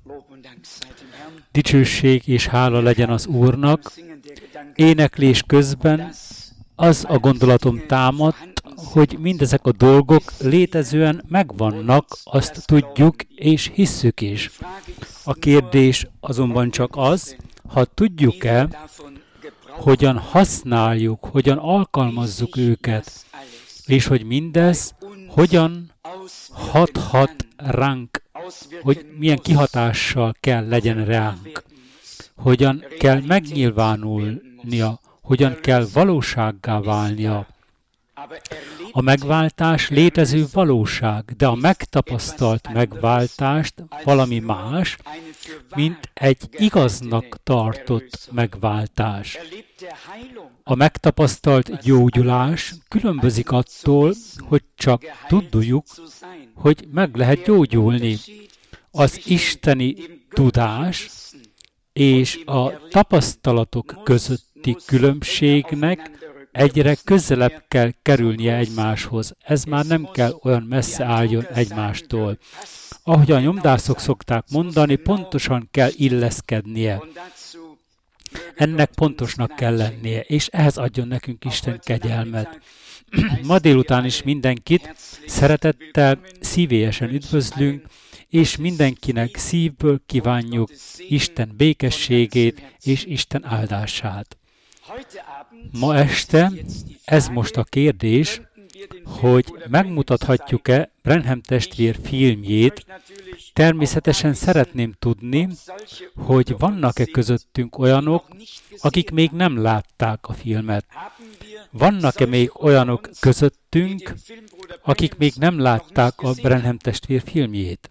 Dicsőség és hála legyen az Úrnak. Éneklés közben az a gondolatom támadt, hogy mindezek a dolgok létezően megvannak, azt tudjuk és hisszük is. A kérdés azonban csak az, ha tudjuk-e, hogyan használjuk, hogyan alkalmazzuk őket, és hogy mindez hogyan hathat ránk, hogy milyen kihatással kell legyen ránk, hogyan kell megnyilvánulnia, hogyan kell valósággá válnia. A megváltás létező valóság, de a megtapasztalt megváltást valami más, mint egy igaznak tartott megváltás. A megtapasztalt gyógyulás különbözik attól, hogy csak tudjuk, hogy meg lehet gyógyulni. Az isteni tudás és a tapasztalatok közötti különbségnek egyre közelebb kell kerülnie egymáshoz. Ez már nem kell olyan messze álljon egymástól. Ahogy a nyomdászok szokták mondani, pontosan kell illeszkednie. Ennek pontosnak kell lennie, és ehhez adjon nekünk Isten kegyelmet. Ma délután is mindenkit szeretettel, szívélyesen üdvözlünk, és mindenkinek szívből kívánjuk Isten békességét és Isten áldását. Ma este ez most a kérdés, hogy megmutathatjuk-e Branham testvér filmjét. Természetesen szeretném tudni, hogy vannak-e közöttünk olyanok, akik még nem látták a filmet. Vannak-e még olyanok közöttünk, akik még nem látták a Branham testvér filmjét?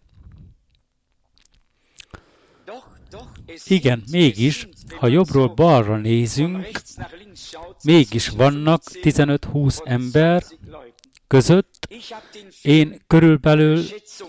Igen, mégis, ha jobbról balra nézünk, mégis vannak 15-20 ember között. Én körülbelül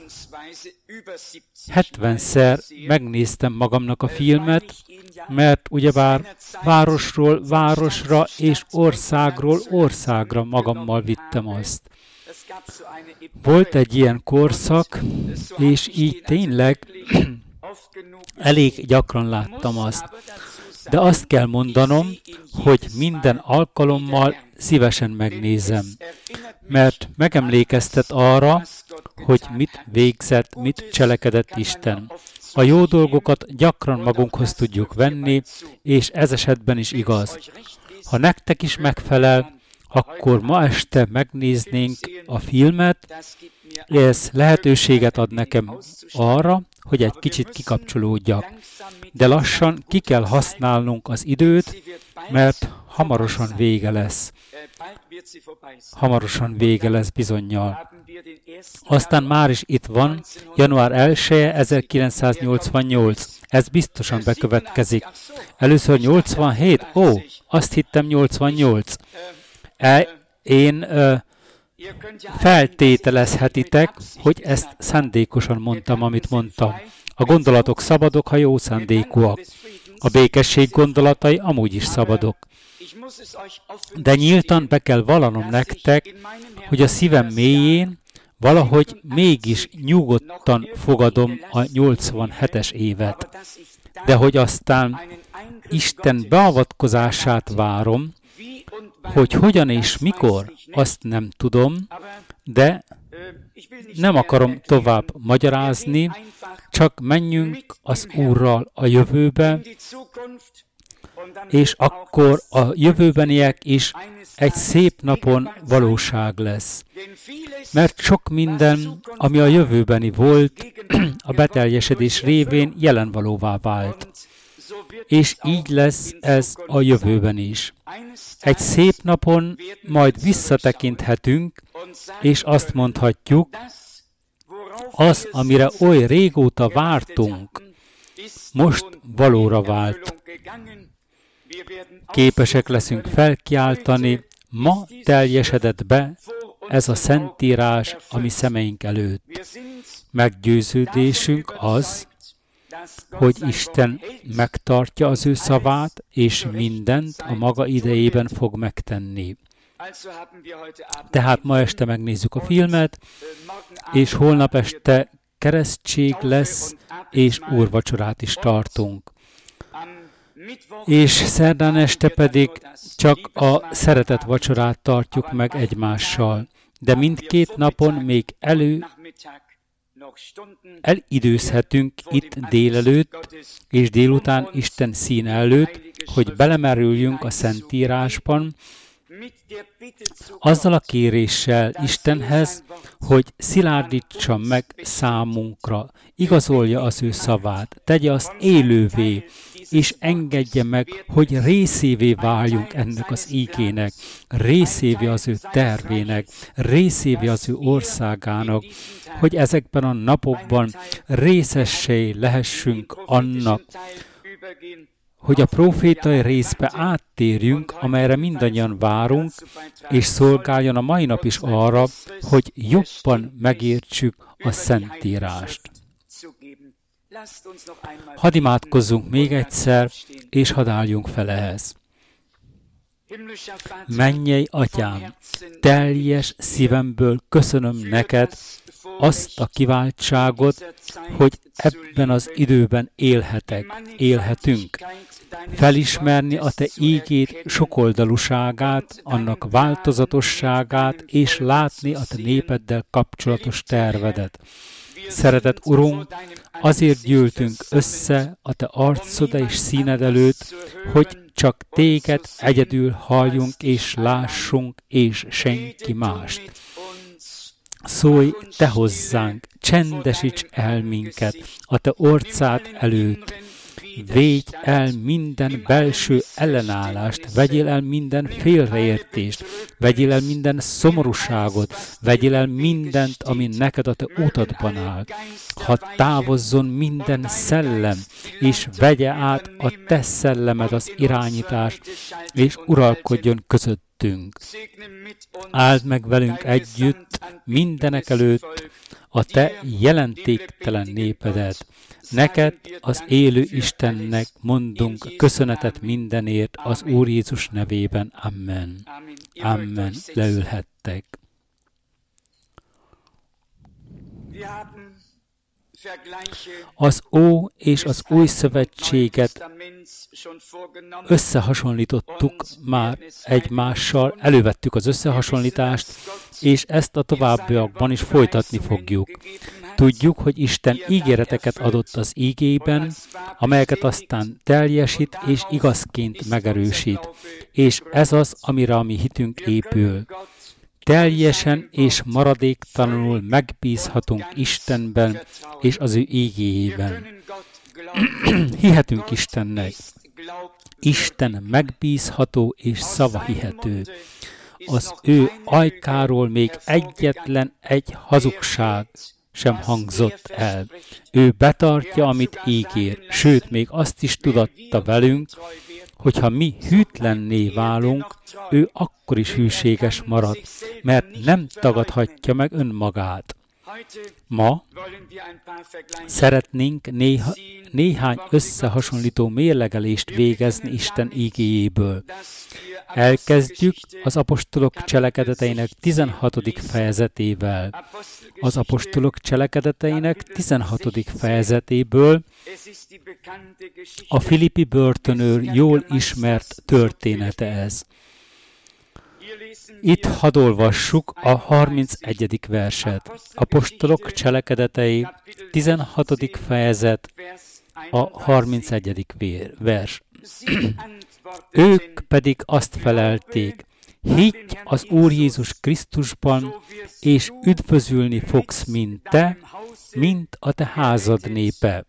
70-szer megnéztem magamnak a filmet, mert ugyebár városról városra és országról országra magammal vittem azt. Volt egy ilyen korszak, és így tényleg elég gyakran láttam azt. De azt kell mondanom, hogy minden alkalommal szívesen megnézem, mert megemlékeztet arra, hogy mit végzett, mit cselekedett Isten. A jó dolgokat gyakran magunkhoz tudjuk venni, és ez esetben is igaz. Ha nektek is megfelel, akkor ma este megnéznénk a filmet, ez lehetőséget ad nekem arra, hogy egy kicsit kikapcsolódjak. De lassan ki kell használnunk az időt, mert hamarosan vége lesz. Hamarosan vége lesz bizonnyal. Aztán már is itt van, január 1-e 1988. Ez biztosan bekövetkezik. Először 87? Ó, azt hittem 88. Én feltételezhetitek, hogy ezt szándékosan mondtam, amit mondtam. A gondolatok szabadok, ha jó szándékúak. A békesség gondolatai amúgy is szabadok. De nyíltan be kell vallanom nektek, hogy a szívem mélyén valahogy mégis nyugodtan fogadom a 87-es évet. De hogy aztán Isten beavatkozását várom, hogy hogyan és mikor, azt nem tudom, de nem akarom tovább magyarázni, csak menjünk az Úrral a jövőbe, és akkor a jövőbeniek is egy szép napon valóság lesz. Mert sok minden, ami a jövőbeni volt, a beteljesedés révén jelenvalóvá vált. És így lesz ez a jövőben is. Egy szép napon majd visszatekinthetünk, és azt mondhatjuk, az, amire oly régóta vártunk, most valóra vált. Képesek leszünk felkiáltani, ma teljesedett be ez a szentírás a mi szemeink előtt. Meggyőződésünk az, hogy Isten megtartja az ő szavát, és mindent a maga idejében fog megtenni. Tehát ma este megnézzük a filmet, és holnap este keresztség lesz, és úrvacsorát is tartunk. És szerdán este pedig csak a szeretet vacsorát tartjuk meg egymással. De mindkét napon még elidőzhetünk itt délelőtt és délután Isten színe előtt, hogy belemerüljünk a Szentírásban, azzal a kéréssel Istenhez, hogy szilárdítsa meg számunkra, igazolja az ő szavát, tegye azt élővé, és engedje meg, hogy részévé váljunk ennek az ígének, részévé az ő tervének, részévé az ő országának, hogy ezekben a napokban részessé lehessünk annak, hogy a prófétai részbe áttérjünk, amelyre mindannyian várunk, és szolgáljon a mai nap is arra, hogy jobban megértsük a Szentírást. Hadd imádkozzunk még egyszer, és hadd álljunk fel ehhez. Mennyei Atyám, teljes szívemből köszönöm neked azt a kiváltságot, hogy ebben az időben élhetünk. Felismerni a te ígéd sokoldalúságát, annak változatosságát, és látni a te népeddel kapcsolatos tervedet. Szeretett Urunk, azért gyűltünk össze a te arcod és színed előtt, hogy csak téged egyedül halljunk és lássunk, és senki mást. Szólj te hozzánk, csendesíts el minket a te orcád előtt. Védj el minden belső ellenállást, vegyél el minden félreértést, vegyél el minden szomorúságot, vegyél el mindent, ami neked a te utadban áll. Hadd távozzon minden szellem, és vegye át a te szellemed az irányítást, és uralkodjon közöttünk. Áld meg velünk együtt mindenek előtt a te jelentéktelen népedet. Neked, az élő Istennek mondunk köszönetet mindenért az Úr Jézus nevében. Amen. Amen. Leülhettek. Az Ó és az Új Szövetséget összehasonlítottuk már egymással, elővettük az összehasonlítást, és ezt a továbbiakban is folytatni fogjuk. Tudjuk, hogy Isten ígéreteket adott az ígében, amelyeket aztán teljesít és igazként megerősít, és ez az, amire a mi hitünk épül. Teljesen és maradéktalanul megbízhatunk Istenben és az ő ígéjében. Hihetünk Istennek. Isten megbízható és szavahihető. Az ő ajkáról még egyetlen egy hazugság sem hangzott el. Ő betartja, amit ígér, sőt, még azt is tudatta velünk, hogyha mi hűtlenné válunk, ő akkor is hűséges marad, mert nem tagadhatja meg önmagát. Ma szeretnénk néhány összehasonlító mérlegelést végezni Isten ígéjéből. Elkezdjük az apostolok cselekedeteinek 16. fejezetével. Az apostolok cselekedeteinek 16. fejezetéből a Filippi börtönőr jól ismert története ez. Itt hadd olvassuk a 31. verset. Apostolok cselekedetei 16. fejezet, a 31. vers. Ők pedig azt felelték, higgy az Úr Jézus Krisztusban, és üdvözülni fogsz mind te, mint a te házad népe.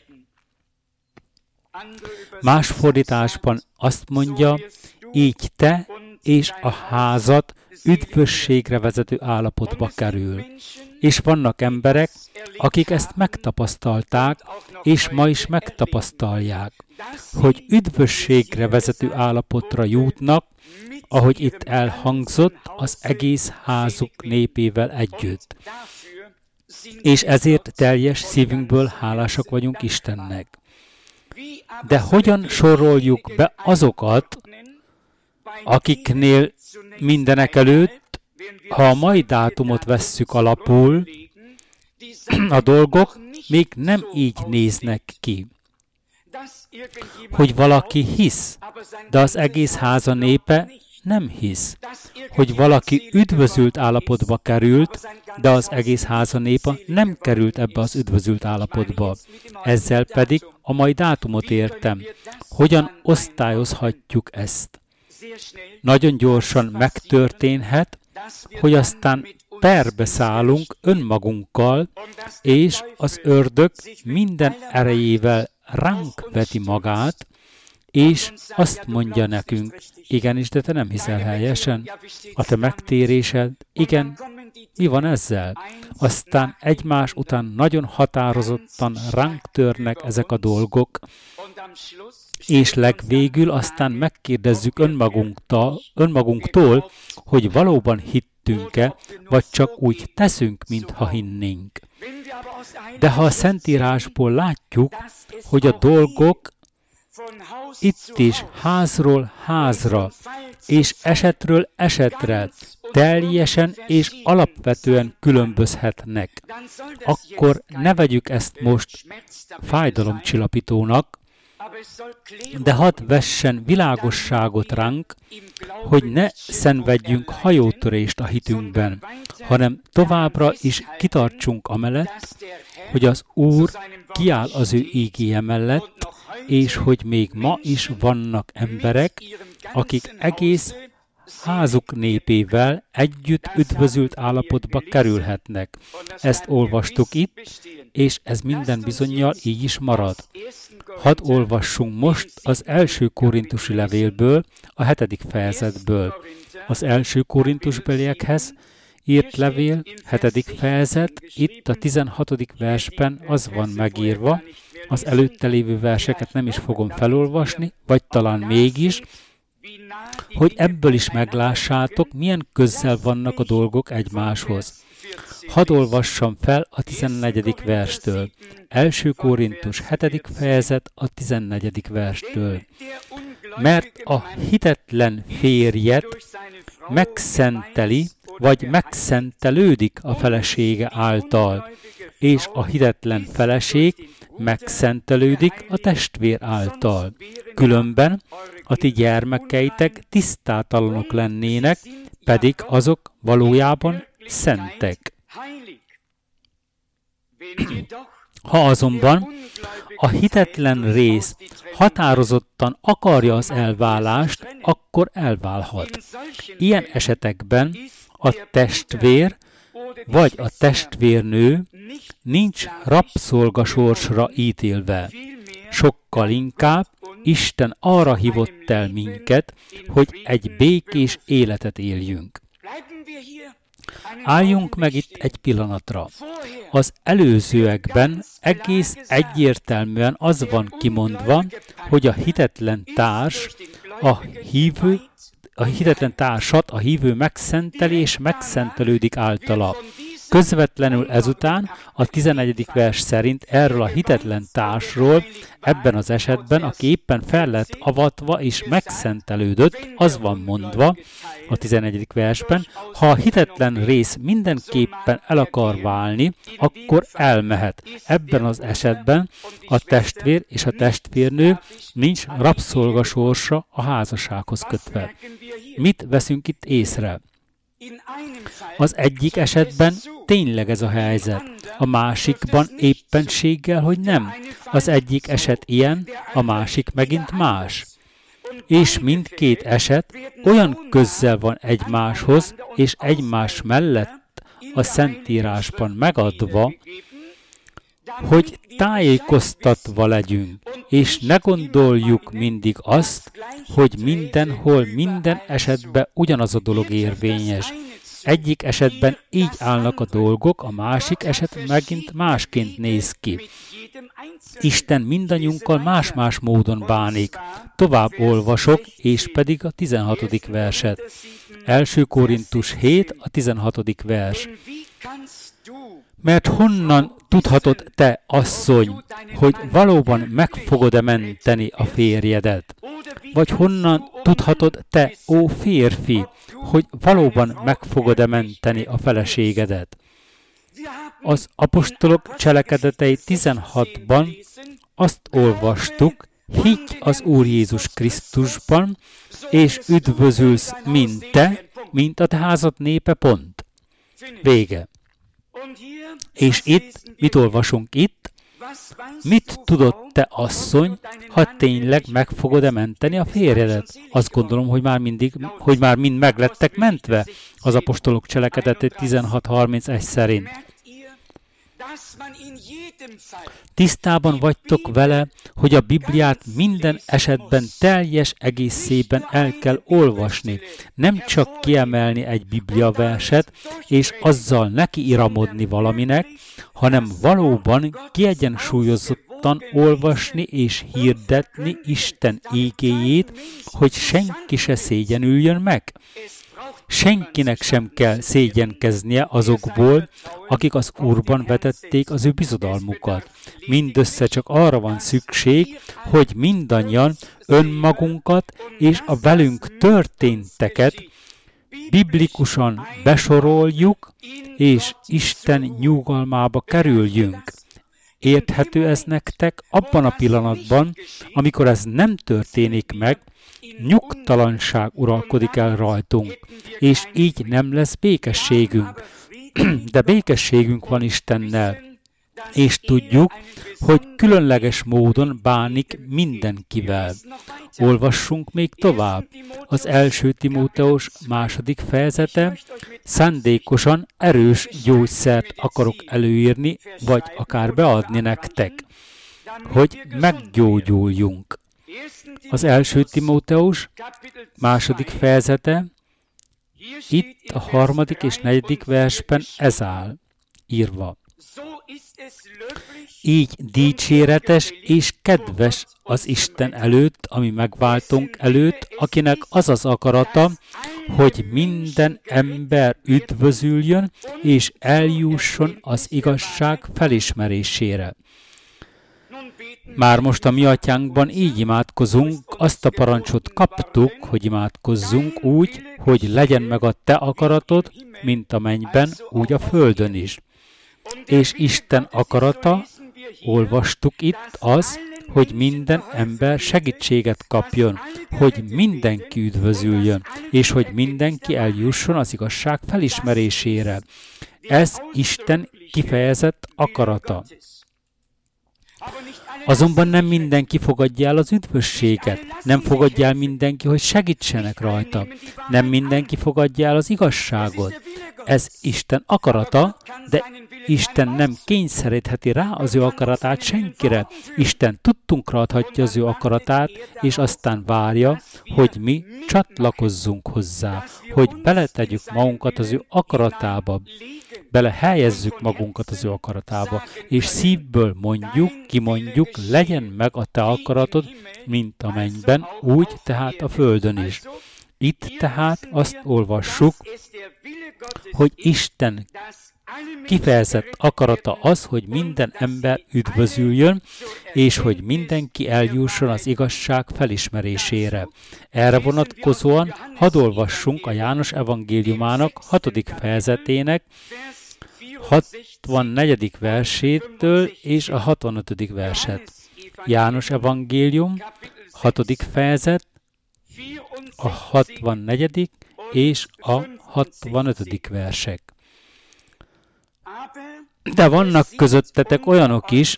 Más fordításban azt mondja, így te és a házad üdvösségre vezető állapotba kerül. És vannak emberek, akik ezt megtapasztalták, és ma is megtapasztalják, hogy üdvösségre vezető állapotra jutnak, ahogy itt elhangzott, az egész házuk népével együtt. És ezért teljes szívünkből hálásak vagyunk Istennek. De hogyan soroljuk be azokat, akiknél mindenek előtt, ha a mai dátumot vesszük alapul, a dolgok még nem így néznek ki. Hogy valaki hisz, de az egész háza népe nem hisz. Hogy valaki üdvözült állapotba került, de az egész háza népe nem került ebbe az üdvözült állapotba. Ezzel pedig a mai dátumot értem. Hogyan osztályozhatjuk ezt? Nagyon gyorsan megtörténhet, hogy aztán perbe szállunk önmagunkkal, és az ördög minden erejével ránk veti magát, és azt mondja nekünk, igenis, de te nem hiszel helyesen, a te megtérésed, igen, mi van ezzel? Aztán egymás után nagyon határozottan ránk törnek ezek a dolgok, és legvégül aztán megkérdezzük önmagunktól, hogy valóban hittünk-e, vagy csak úgy teszünk, mintha hinnénk. De ha a Szentírásból látjuk, hogy a dolgok itt is házról házra, és esetről esetre teljesen és alapvetően különbözhetnek, akkor ne vegyük ezt most fájdalomcsillapítónak, de hadd vessen világosságot ránk, hogy ne szenvedjünk hajótörést a hitünkben, hanem továbbra is kitartsunk amellett, hogy az Úr kiáll az ő ígéje mellett, és hogy még ma is vannak emberek, akik egész házuk népével együtt üdvözült állapotba kerülhetnek. Ezt olvastuk itt, és ez minden bizonnyal így is marad. Hadd olvassunk most az első korintusi levélből, a 7. fejezetből. Az első korintusbeliekhez írt levél, 7. fejezet, itt a 16. versben az van megírva, az előtte lévő verseket nem is fogom felolvasni, vagy talán mégis, hogy ebből is meglássátok, milyen közel vannak a dolgok egymáshoz. Hadd olvassam fel a 14. verstől. Első Korintus 7. fejezet a 14. verstől. Mert a hitetlen férjet megszenteli, vagy megszentelődik a felesége által, és a hitetlen feleség megszentelődik a testvér által. Különben a ti gyermekeitek tisztátalanok lennének, pedig azok valójában szentek. Ha azonban a hitetlen rész határozottan akarja az elválást, akkor elválhat. Ilyen esetekben a testvér vagy a testvérnő nincs rabszolgasorsra ítélve. Sokkal inkább Isten arra hívott el minket, hogy egy békés életet éljünk. Álljunk meg itt egy pillanatra. Az előzőekben egész egyértelműen az van kimondva, hogy a hitetlen társat a hívő megszenteli és megszentelődik általa. Közvetlenül ezután a 11. vers szerint erről a hitetlen társról, ebben az esetben, aki éppen fel lett avatva és megszentelődött, az van mondva a 11. versben, ha a hitetlen rész mindenképpen el akar válni, akkor elmehet. Ebben az esetben a testvér és a testvérnő nincs rabszolgasorsa a házassághoz kötve. Mit veszünk itt észre? Az egyik esetben tényleg ez a helyzet, a másikban éppenséggel, hogy nem. Az egyik eset ilyen, a másik megint más. És mindkét eset olyan közel van egymáshoz, és egymás mellett a Szentírásban megadva, hogy tájékoztatva legyünk, és ne gondoljuk mindig azt, hogy mindenhol, minden esetben ugyanaz a dolog érvényes. Egyik esetben így állnak a dolgok, a másik eset megint másként néz ki. Isten mindannyiunkkal más-más módon bánik. Tovább olvasok, és pedig a 16. verset. 1. Korintus 7, a 16. vers. Mert honnan tudhatod te, asszony, hogy valóban meg fogod-e menteni a férjedet? Vagy honnan tudhatod te, ó férfi, hogy valóban meg fogod-e menteni a feleségedet? Az apostolok cselekedetei 16-ban azt olvastuk, higgy az Úr Jézus Krisztusban, és üdvözülsz mind te, mint a te házad népe, pont. Vége. És itt, mit olvasunk itt? Mit tudott te, asszony, ha tényleg meg fogod-e menteni a férjedet? Azt gondolom, hogy már mind meglettek mentve az apostolok cselekedete 16:31 szerint. Tisztában vagytok vele, hogy a Bibliát minden esetben teljes egészében el kell olvasni, nem csak kiemelni egy bibliaverset, és azzal neki iramodni valaminek, hanem valóban kiegyensúlyozottan olvasni és hirdetni Isten ígéjét, hogy senki se szégyenüljön meg. Senkinek sem kell szégyenkeznie azokból, akik az Úrban vetették az ő bizodalmukat. Mindössze csak arra van szükség, hogy mindannyian önmagunkat és a velünk történteket biblikusan besoroljuk, és Isten nyugalmába kerüljünk. Érthető ez nektek? Abban a pillanatban, amikor ez nem történik meg, nyugtalanság uralkodik el rajtunk, és így nem lesz békességünk. De békességünk van Istennel, és tudjuk, hogy különleges módon bánik mindenkivel. Olvassunk még tovább. Az 1. Timóteus 2. fejezete: szándékosan erős gyógyszert akarok előírni, vagy akár beadni nektek, hogy meggyógyuljunk. Az 1. Timóteus 2. fejezete, itt a 3. és 4. versben ez áll írva. Így dicséretes és kedves az Isten előtt, ami megváltunk előtt, akinek az az akarata, hogy minden ember üdvözüljön, és eljusson az igazság felismerésére. Már most a mi atyánkban így imádkozunk, azt a parancsot kaptuk, hogy imádkozzunk úgy, hogy legyen meg a te akaratod, mint a mennyben, úgy a földön is. És Isten akarata, olvastuk itt, az, hogy minden ember segítséget kapjon, hogy mindenki üdvözüljön, és hogy mindenki eljusson az igazság felismerésére. Ez Isten kifejezett akarata. Azonban nem mindenki fogadja el az üdvösséget, nem fogadja el mindenki, hogy segítsenek rajta, nem mindenki fogadja el az igazságot. Ez Isten akarata, de Isten nem kényszerítheti rá az ő akaratát senkire. Isten tudtunkra adhatja az ő akaratát, és aztán várja, hogy mi csatlakozzunk hozzá, hogy beletegyük magunkat az ő akaratába, belehelyezzük magunkat az ő akaratába, és szívből kimondjuk, legyen meg a te akaratod, mint a mennyben, úgy tehát a földön is. Itt tehát azt olvassuk, hogy Isten kifejezett akarata az, hogy minden ember üdvözüljön, és hogy mindenki eljusson az igazság felismerésére. Erre vonatkozóan hadd olvassunk a János evangéliumának 6. fejezetének 64. versétől és a 65. verset. János evangélium, 6. fejezet, a 64. és a 65. versek. De vannak közöttetek olyanok is,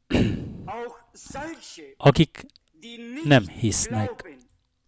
akik nem hisznek.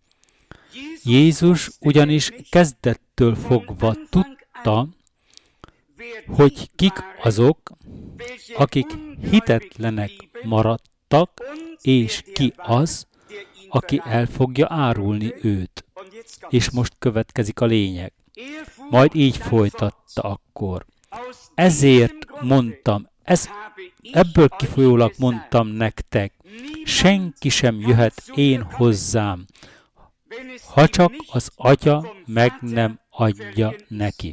Jézus ugyanis kezdettől fogva tudta, hogy kik azok, akik hitetlenek maradtak, és ki az, aki el fogja árulni őt. És most következik a lényeg. Majd így folytatta akkor. Ezért mondtam, ebből kifolyólag mondtam nektek, senki sem jöhet én hozzám, ha csak az Atya meg nem adja neki.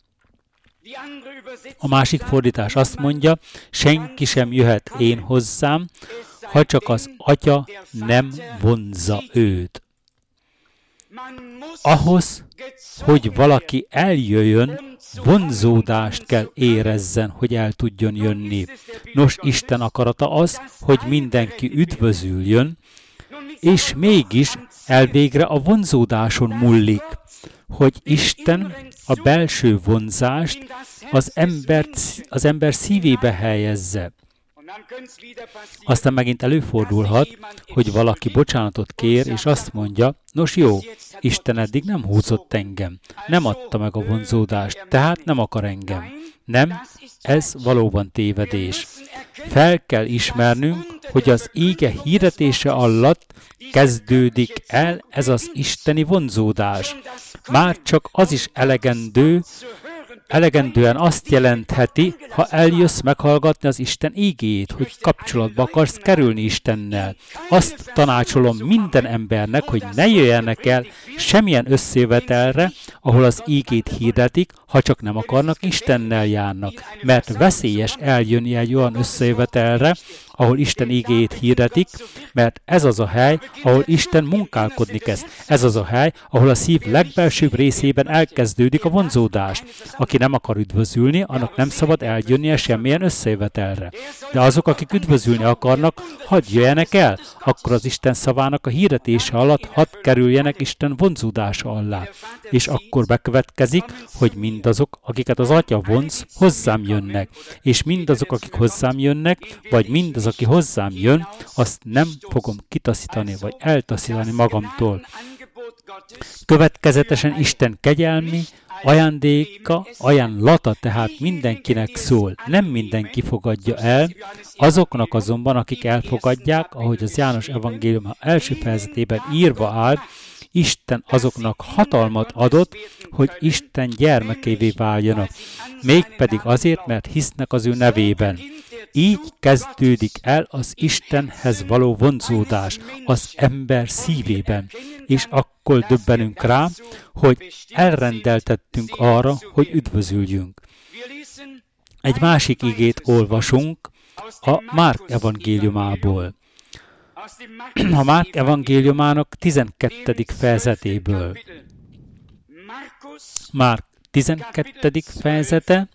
A másik fordítás azt mondja, senki sem jöhet én hozzám, ha csak az Atya nem vonzza őt. Ahhoz, hogy valaki eljöjjön, vonzódást kell érezzen, hogy el tudjon jönni. Nos, Isten akarata az, hogy mindenki üdvözüljön, és mégis elvégre a vonzódáson múlik, hogy Isten a belső vonzást az ember szívébe helyezze. Aztán megint előfordulhat, hogy valaki bocsánatot kér, és azt mondja, nos jó, Isten eddig nem húzott engem, nem adta meg a vonzódást, tehát nem akar engem. Nem, ez valóban tévedés. Fel kell ismernünk, hogy az íge hirdetése alatt kezdődik el ez az isteni vonzódás. Már csak az is elegendően azt jelentheti, ha eljössz meghallgatni az Isten ígéjét, hogy kapcsolatba akarsz kerülni Istennel. Azt tanácsolom minden embernek, hogy ne jöjjenek el semmilyen összejövetelre, ahol az ígét hirdetik, ha csak nem akarnak Istennel járnak, mert veszélyes eljönni egy olyan összejövetelre, ahol Isten ígéjét hirdetik, mert ez az a hely, ahol Isten munkálkodni kezd. Ez az a hely, ahol a szív legbelsőbb részében elkezdődik a vonzódás. Aki nem akar üdvözülni, annak nem szabad eljönnie semmilyen összejövetelre. De azok, akik üdvözülni akarnak, hadd jöjjenek el, akkor az Isten szavának a hirdetése alatt hadd kerüljenek Isten vonzódása alá. És akkor bekövetkezik, hogy mindazok, akiket az Atya vonz, hozzám jönnek. És mindazok, akik hozzám jönnek, vagy mindaz, aki hozzám jön, azt nem fogom kitaszítani, vagy eltaszítani magamtól. Következetesen Isten kegyelmi ajándéka, ajánlata tehát mindenkinek szól. Nem mindenki fogadja el, azoknak azonban, akik elfogadják, ahogy az János evangélium első fejezetében írva áll, Isten azoknak hatalmat adott, hogy Isten gyermekévé váljanak, mégpedig azért, mert hisznek az ő nevében. Így kezdődik el az Istenhez való vonzódás az ember szívében, és akkor döbbenünk rá, hogy elrendeltettünk arra, hogy üdvözüljünk. Egy másik igét olvasunk a Márk evangéliumából. A Márk evangéliumának 12. fejezetéből. Márk 12. fejezete,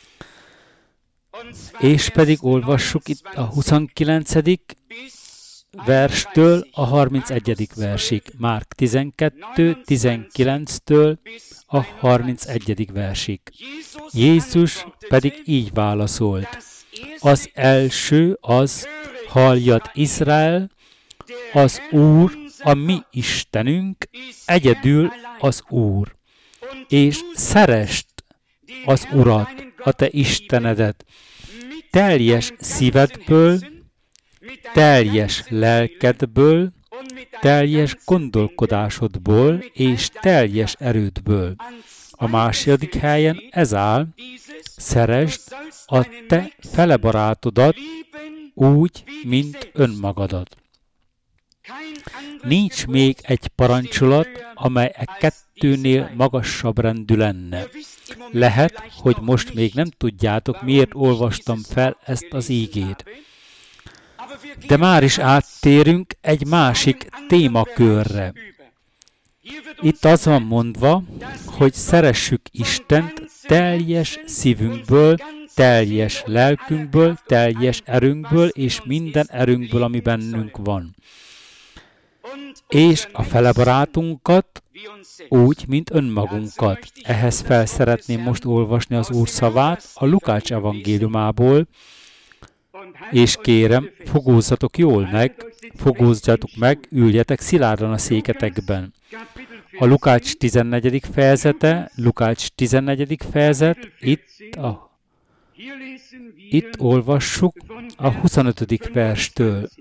és pedig olvassuk itt a 29. verstől a 31. versig. Márk 12, 19-től a 31. versig. Jézus pedig így válaszolt. Az első az, halljad Izrael, az Úr, a mi Istenünk, egyedül az Úr. És szeresd az Urat, a te Istenedet, teljes szívedből, teljes lelkedből, teljes gondolkodásodból és teljes erődből. A második helyen ez áll, szeresd a te felebarátodat úgy, mint önmagadat. Nincs még egy parancsolat, amely e kettőnél magasabb rendű lenne. Lehet, hogy most még nem tudjátok, miért olvastam fel ezt az ígét. De már is áttérünk egy másik témakörre. Itt az van mondva, hogy szeressük Istent teljes szívünkből, teljes lelkünkből, teljes erőnkből és minden erőnkből, ami bennünk van. És a felebarátunkat úgy, mint önmagunkat. Ehhez fel szeretném most olvasni az Úr szavát a Lukács evangéliumából, és kérem, fogózzatok jól meg, fogózzatok meg, üljetek szilárdan a széketekben. A Lukács 14. fejezete, Lukács 14. fejezet, itt olvassuk a 25. verstől.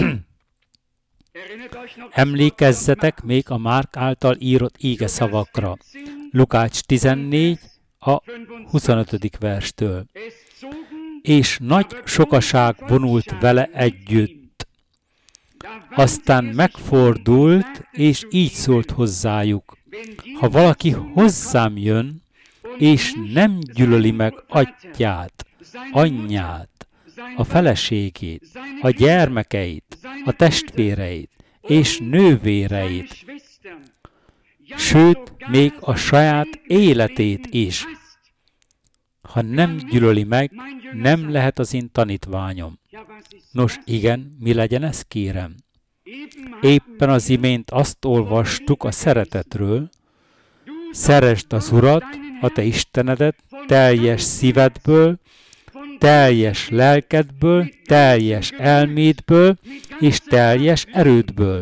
Emlékezzetek még a Márk által írott íge szavakra. Lukács 14, a 25. verstől. És nagy sokaság vonult vele együtt. Aztán megfordult, és így szólt hozzájuk. Ha valaki hozzám jön, és nem gyűlöli meg atyját, anyját, a feleségét, a gyermekeit, a testvéreit és nővéreit, sőt, még a saját életét is. Ha nem gyűlöli meg, nem lehet az én tanítványom. Nos, igen, mi legyen ez, kérem? Éppen az imént azt olvastuk a szeretetről, szeresd az Urat, a te Istenedet, teljes szívedből, teljes lelkedből, teljes elmédből és teljes erődből.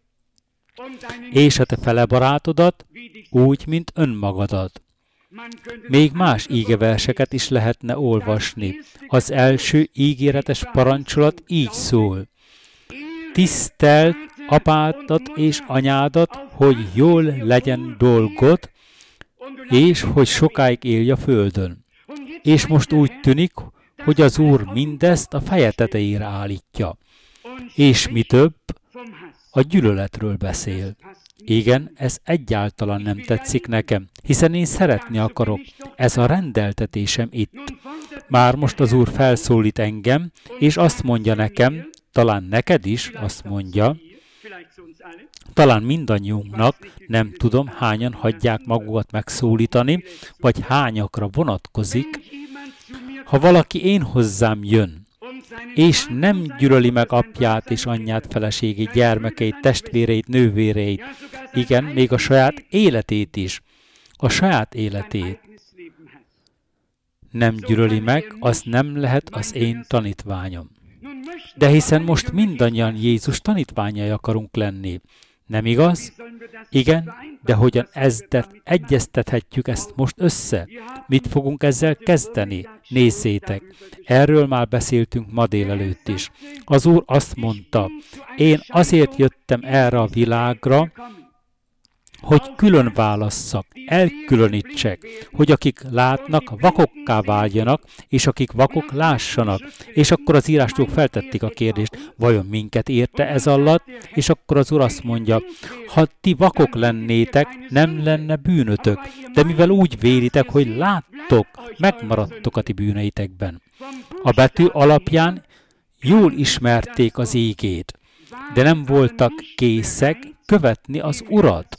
És a te fele barátodat úgy, mint önmagadat. Még más ígeverseket is lehetne olvasni. Az első ígéretes parancsolat így szól. Tiszteld apádat és anyádat, hogy jól legyen dolgod, és hogy sokáig élj a földön. És most úgy tűnik, hogy az Úr mindezt a feje tetejére állítja. És mi több, a gyűlöletről beszél. Igen, ez egyáltalán nem tetszik nekem, hiszen én szeretni akarok. Ez a rendeltetésem itt. Már most az Úr felszólít engem, és azt mondja nekem, talán neked is azt mondja, talán mindannyiunknak, nem tudom, hányan hagyják magukat megszólítani, vagy hányakra vonatkozik, ha valaki én hozzám jön, és nem gyűlöli meg apját és anyját, feleségét, gyermekeit, testvéreit, nővéreit, igen, még a saját életét is, a saját életét nem gyűlöli meg, az nem lehet az én tanítványom. De hiszen most mindannyian Jézus tanítványai akarunk lenni. Nem igaz? Igen, de hogyan egyeztethetjük ezt most össze? Mit fogunk ezzel kezdeni? Nézzétek, erről már beszéltünk ma délelőtt is. Az Úr azt mondta, én azért jöttem erre a világra, hogy külön válasszak, elkülönítsek, hogy akik látnak, vakokká váljanak, és akik vakok lássanak. És akkor az írástól feltették a kérdést, vajon minket érte ez alatt? És akkor az Úr azt mondja, ha ti vakok lennétek, nem lenne bűnötök, de mivel úgy vélitek, hogy láttok, megmaradtok a ti bűneitekben. A betű alapján jól ismerték az ígét, de nem voltak készek követni az Urat.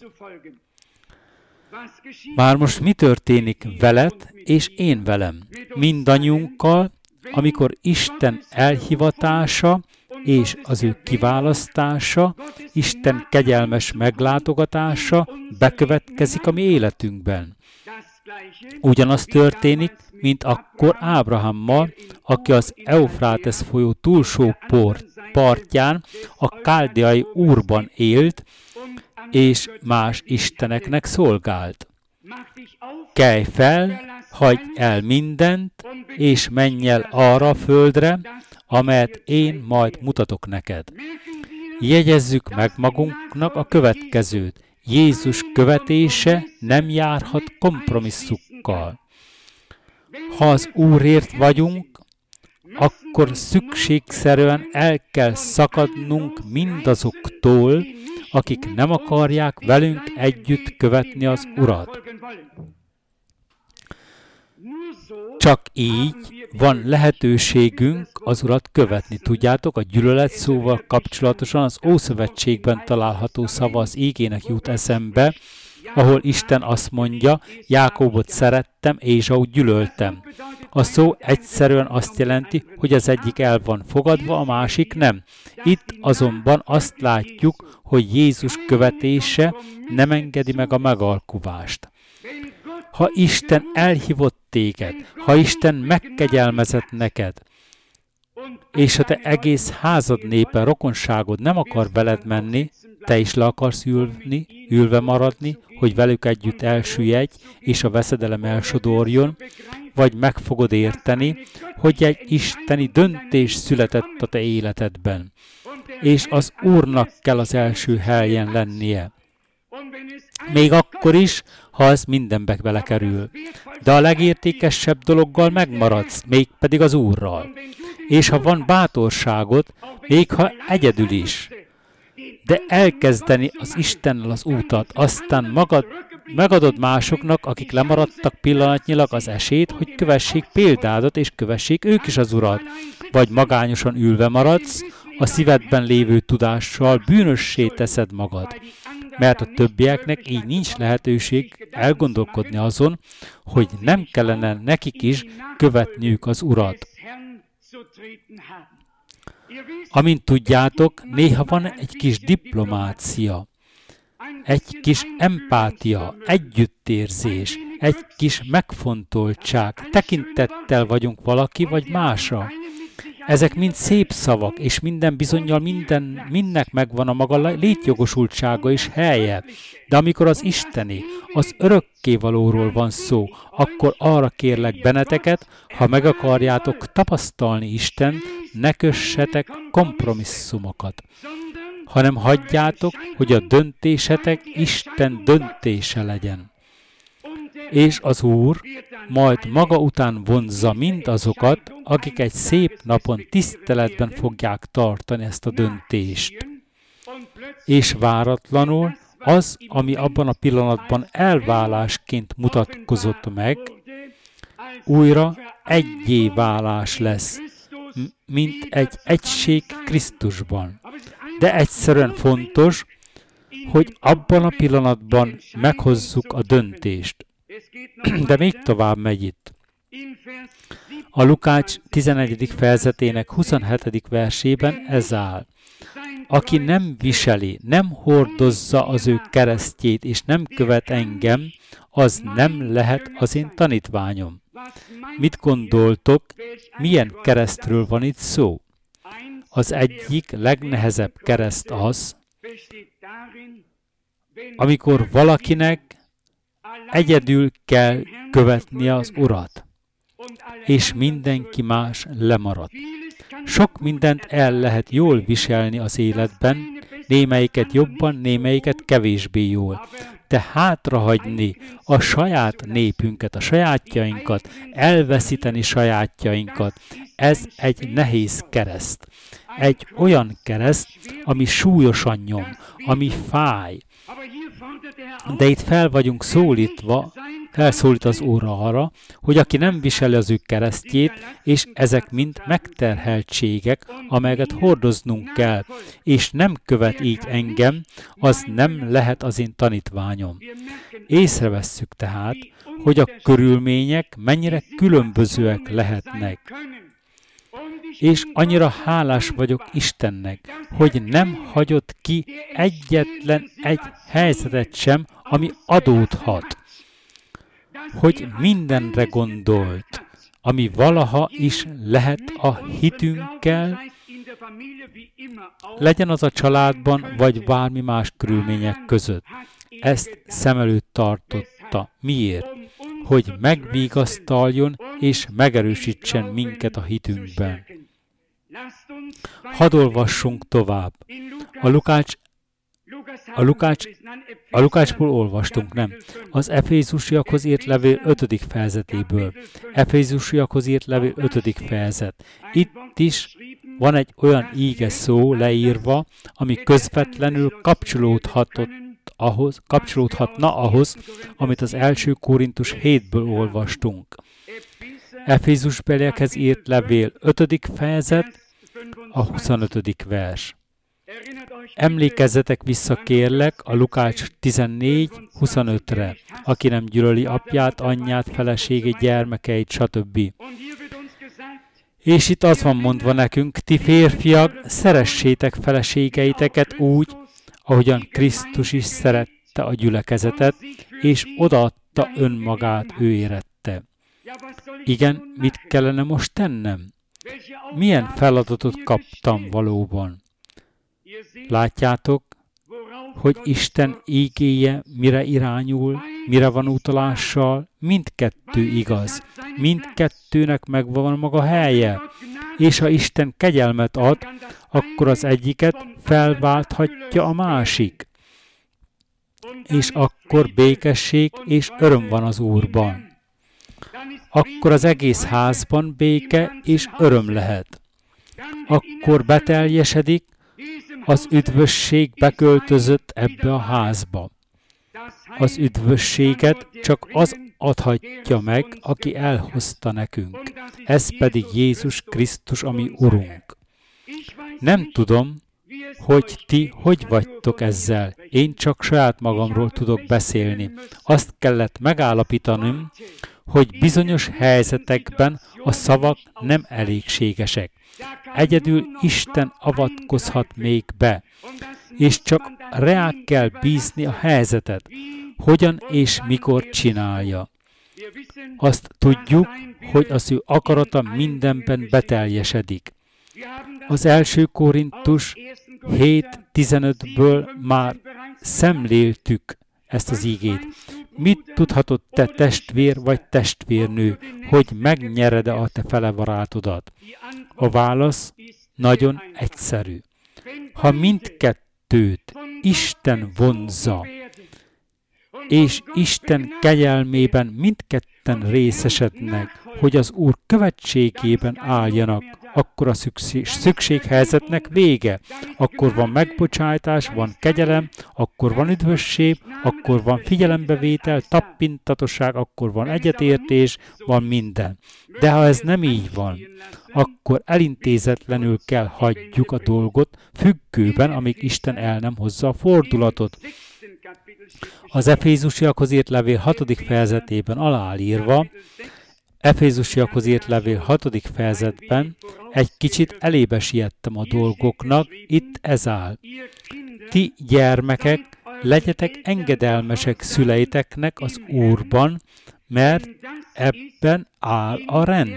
Már most mi történik veled és én velem? Mindannyiunkkal, amikor Isten elhivatása és az ő kiválasztása, Isten kegyelmes meglátogatása bekövetkezik a mi életünkben. Ugyanaz történik, mint akkor Ábrahámmal, aki az Eufrátesz folyó túlsó partján, a káldeai Úrban élt, és más isteneknek szolgált. Kelj fel, hagyj el mindent, és menj el arra a földre, amelyet én majd mutatok neked. Jegyezzük meg magunknak a következőt. Jézus követése nem járhat kompromisszukkal. Ha az Úrért vagyunk, akkor szükségszerűen el kell szakadnunk mindazoktól, akik nem akarják velünk együtt követni az Urat. Csak így van lehetőségünk az Urat követni. Tudjátok, a gyűlölet szóval kapcsolatosan az Ószövetségben található szava az ígének jut eszembe, ahol Isten azt mondja, Jákóbot szerettem, Ésaut gyűlöltem. A szó egyszerűen azt jelenti, hogy az egyik el van fogadva, a másik nem. Itt azonban azt látjuk, hogy Jézus követése nem engedi meg a megalkuvást. Ha Isten elhívott téged, ha Isten megkegyelmezett neked, és ha te egész házad népe, rokonságod nem akar veled menni, te is le akarsz ülve maradni, hogy velük együtt elsüllyedj, és a veszedelem elsodorjon, vagy meg fogod érteni, hogy egy isteni döntés született a te életedben, és az Úrnak kell az első helyen lennie. Még akkor is, ha ez mindenbe belekerül. De a legértékesebb dologgal megmaradsz, mégpedig az Úrral. És ha van bátorságod, még ha egyedül is, de elkezdeni az Istennel az útat, aztán megadod másoknak, akik lemaradtak pillanatnyilag az esélyt, hogy kövessék példádat, és kövessék ők is az Urat. Vagy magányosan ülve maradsz, a szívedben lévő tudással bűnössé teszed magad. mert a többieknek így nincs lehetőség elgondolkodni azon, hogy nem kellene nekik is követniük az Urat. Amint tudjátok, néha van egy kis diplomácia, egy kis empátia, együttérzés, egy kis megfontoltság, tekintettel vagyunk valaki vagy másra. Ezek mind szép szavak, és minden bizonnyal mindnek megvan a maga létjogosultsága és helye. De amikor az isteni, az örökkévalóról van szó, akkor arra kérlek benneteket, ha meg akarjátok tapasztalni Istent, ne kössetek kompromisszumokat, hanem hagyjátok, hogy a döntésetek Isten döntése legyen. És az Úr majd maga után vonzza mindazokat, akik egy szép napon tiszteletben fogják tartani ezt a döntést. És váratlanul az, ami abban a pillanatban elválásként mutatkozott meg, újra egyé válás lesz, mint egy egység Krisztusban. De egyszerűen fontos, hogy abban a pillanatban meghozzuk a döntést. De még tovább megy itt. A Lukács 11. fejezetének 27. versében ez áll. Aki nem viseli, nem hordozza az ő keresztjét, és nem követ engem, az nem lehet az én tanítványom. Mit gondoltok, milyen keresztről van itt szó? Az egyik legnehezebb kereszt az, amikor valakinek egyedül kell követnie az Urat, és mindenki más lemarad. Sok mindent el lehet jól viselni az életben, némelyiket jobban, némelyiket kevésbé jól. De hátrahagyni a saját népünket, a sajátjainkat, elveszíteni sajátjainkat, ez egy nehéz kereszt. Egy olyan kereszt, ami súlyosan nyom, ami fáj. De itt fel vagyunk szólítva, felszólít az Úr arra, hogy aki nem viseli az ő keresztjét, és ezek mind megterheltségek, amelyeket hordoznunk kell, és nem követ így engem, az nem lehet az én tanítványom. Észrevesszük tehát, hogy a körülmények mennyire különbözőek lehetnek. És annyira hálás vagyok Istennek, hogy nem hagyott ki egyetlen egy helyzetet sem, ami adódhat. Hogy mindenre gondolt, ami valaha is lehet a hitünkkel, legyen az a családban, vagy bármi más körülmények között. Ezt szem előtt tartotta. Miért? Hogy megvigasztaljon és megerősítsen minket a hitünkben. Hadd olvassunk tovább. A Lukácsból olvastunk, nem? Az Efézusiakhoz írt levél 5. fejezetéből. Efézusiakhoz írt levél 5. fejezet. Itt is van egy olyan íge szó leírva, ami közvetlenül kapcsolódhatna ahhoz, amit az 1. Korintus 7-ből olvastunk. Efézusbeliekhez írt levél 5. fejezet, a 25. vers. Emlékezzetek vissza, kérlek, a Lukács 14:25-re, aki nem gyűlöli apját, anyját, feleségét, gyermekeit, stb. És itt az van mondva nekünk, ti férfiak, szeressétek feleségeiteket úgy, ahogyan Krisztus is szerette a gyülekezetet, és odaadta önmagát ő érette. Igen, mit kellene most tennem? Milyen feladatot kaptam valóban? Látjátok, hogy Isten ígéje mire irányul, mire van utalással, mindkettő igaz. Mindkettőnek megvan maga helye. És ha Isten kegyelmet ad, akkor az egyiket felválthatja a másik. És akkor békesség és öröm van az Úrban. Akkor az egész házban béke és öröm lehet. Akkor beteljesedik, az üdvösség beköltözött ebbe a házba. Az üdvösséget csak az adhatja meg, aki elhozta nekünk. Ez pedig Jézus Krisztus, ami Urunk. Nem tudom, hogy ti hogy vagytok ezzel. Én csak saját magamról tudok beszélni. Azt kellett megállapítanom, hogy bizonyos helyzetekben a szavak nem elégségesek. Egyedül Isten avatkozhat még be, és csak rá kell bízni a helyzetet, hogyan és mikor csinálja. Azt tudjuk, hogy az ő akarata mindenben beteljesedik. Az 1. Korintus 7:15-ből már szemléltük ezt az ígét. Mit tudhatod te testvér vagy testvérnő, hogy megnyered-e a te felebarátodat? A válasz nagyon egyszerű. Ha mindkettőt Isten vonzza, és Isten kegyelmében mindketten részesednek, hogy az Úr követségében álljanak, akkor a szükséghelyzetnek vége. Akkor van megbocsájtás, van kegyelem, akkor van üdvösség, akkor van figyelembevétel, tapintatosság, akkor van egyetértés, van minden. De ha ez nem így van, akkor elintézetlenül kell hagyjuk a dolgot függőben, amíg Isten el nem hozza a fordulatot. Az Efézusiakhoz írt levél 6. fejezetében aláírva, Efézusiakhoz írt levél 6. fejezetben egy kicsit elébe siettem a dolgoknak, itt ez áll. Ti gyermekek, legyetek engedelmesek szüleiteknek az Úrban, mert ebben áll a rend.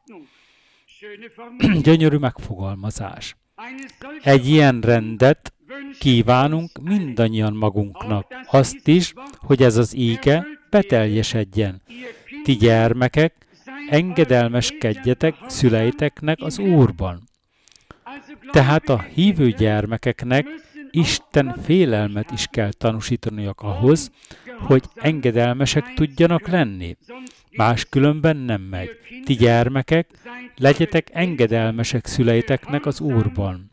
Gyönyörű megfogalmazás. Egy ilyen rendet kívánunk mindannyian magunknak. Azt is, hogy ez az íge beteljesedjen. Ti gyermekek, engedelmeskedjetek szüleiteknek az Úrban. Tehát a hívő gyermekeknek Isten félelmet is kell tanúsítaniak ahhoz, hogy engedelmesek tudjanak lenni. Máskülönben nem megy. Ti gyermekek, legyetek engedelmesek szüleiteknek az Úrban.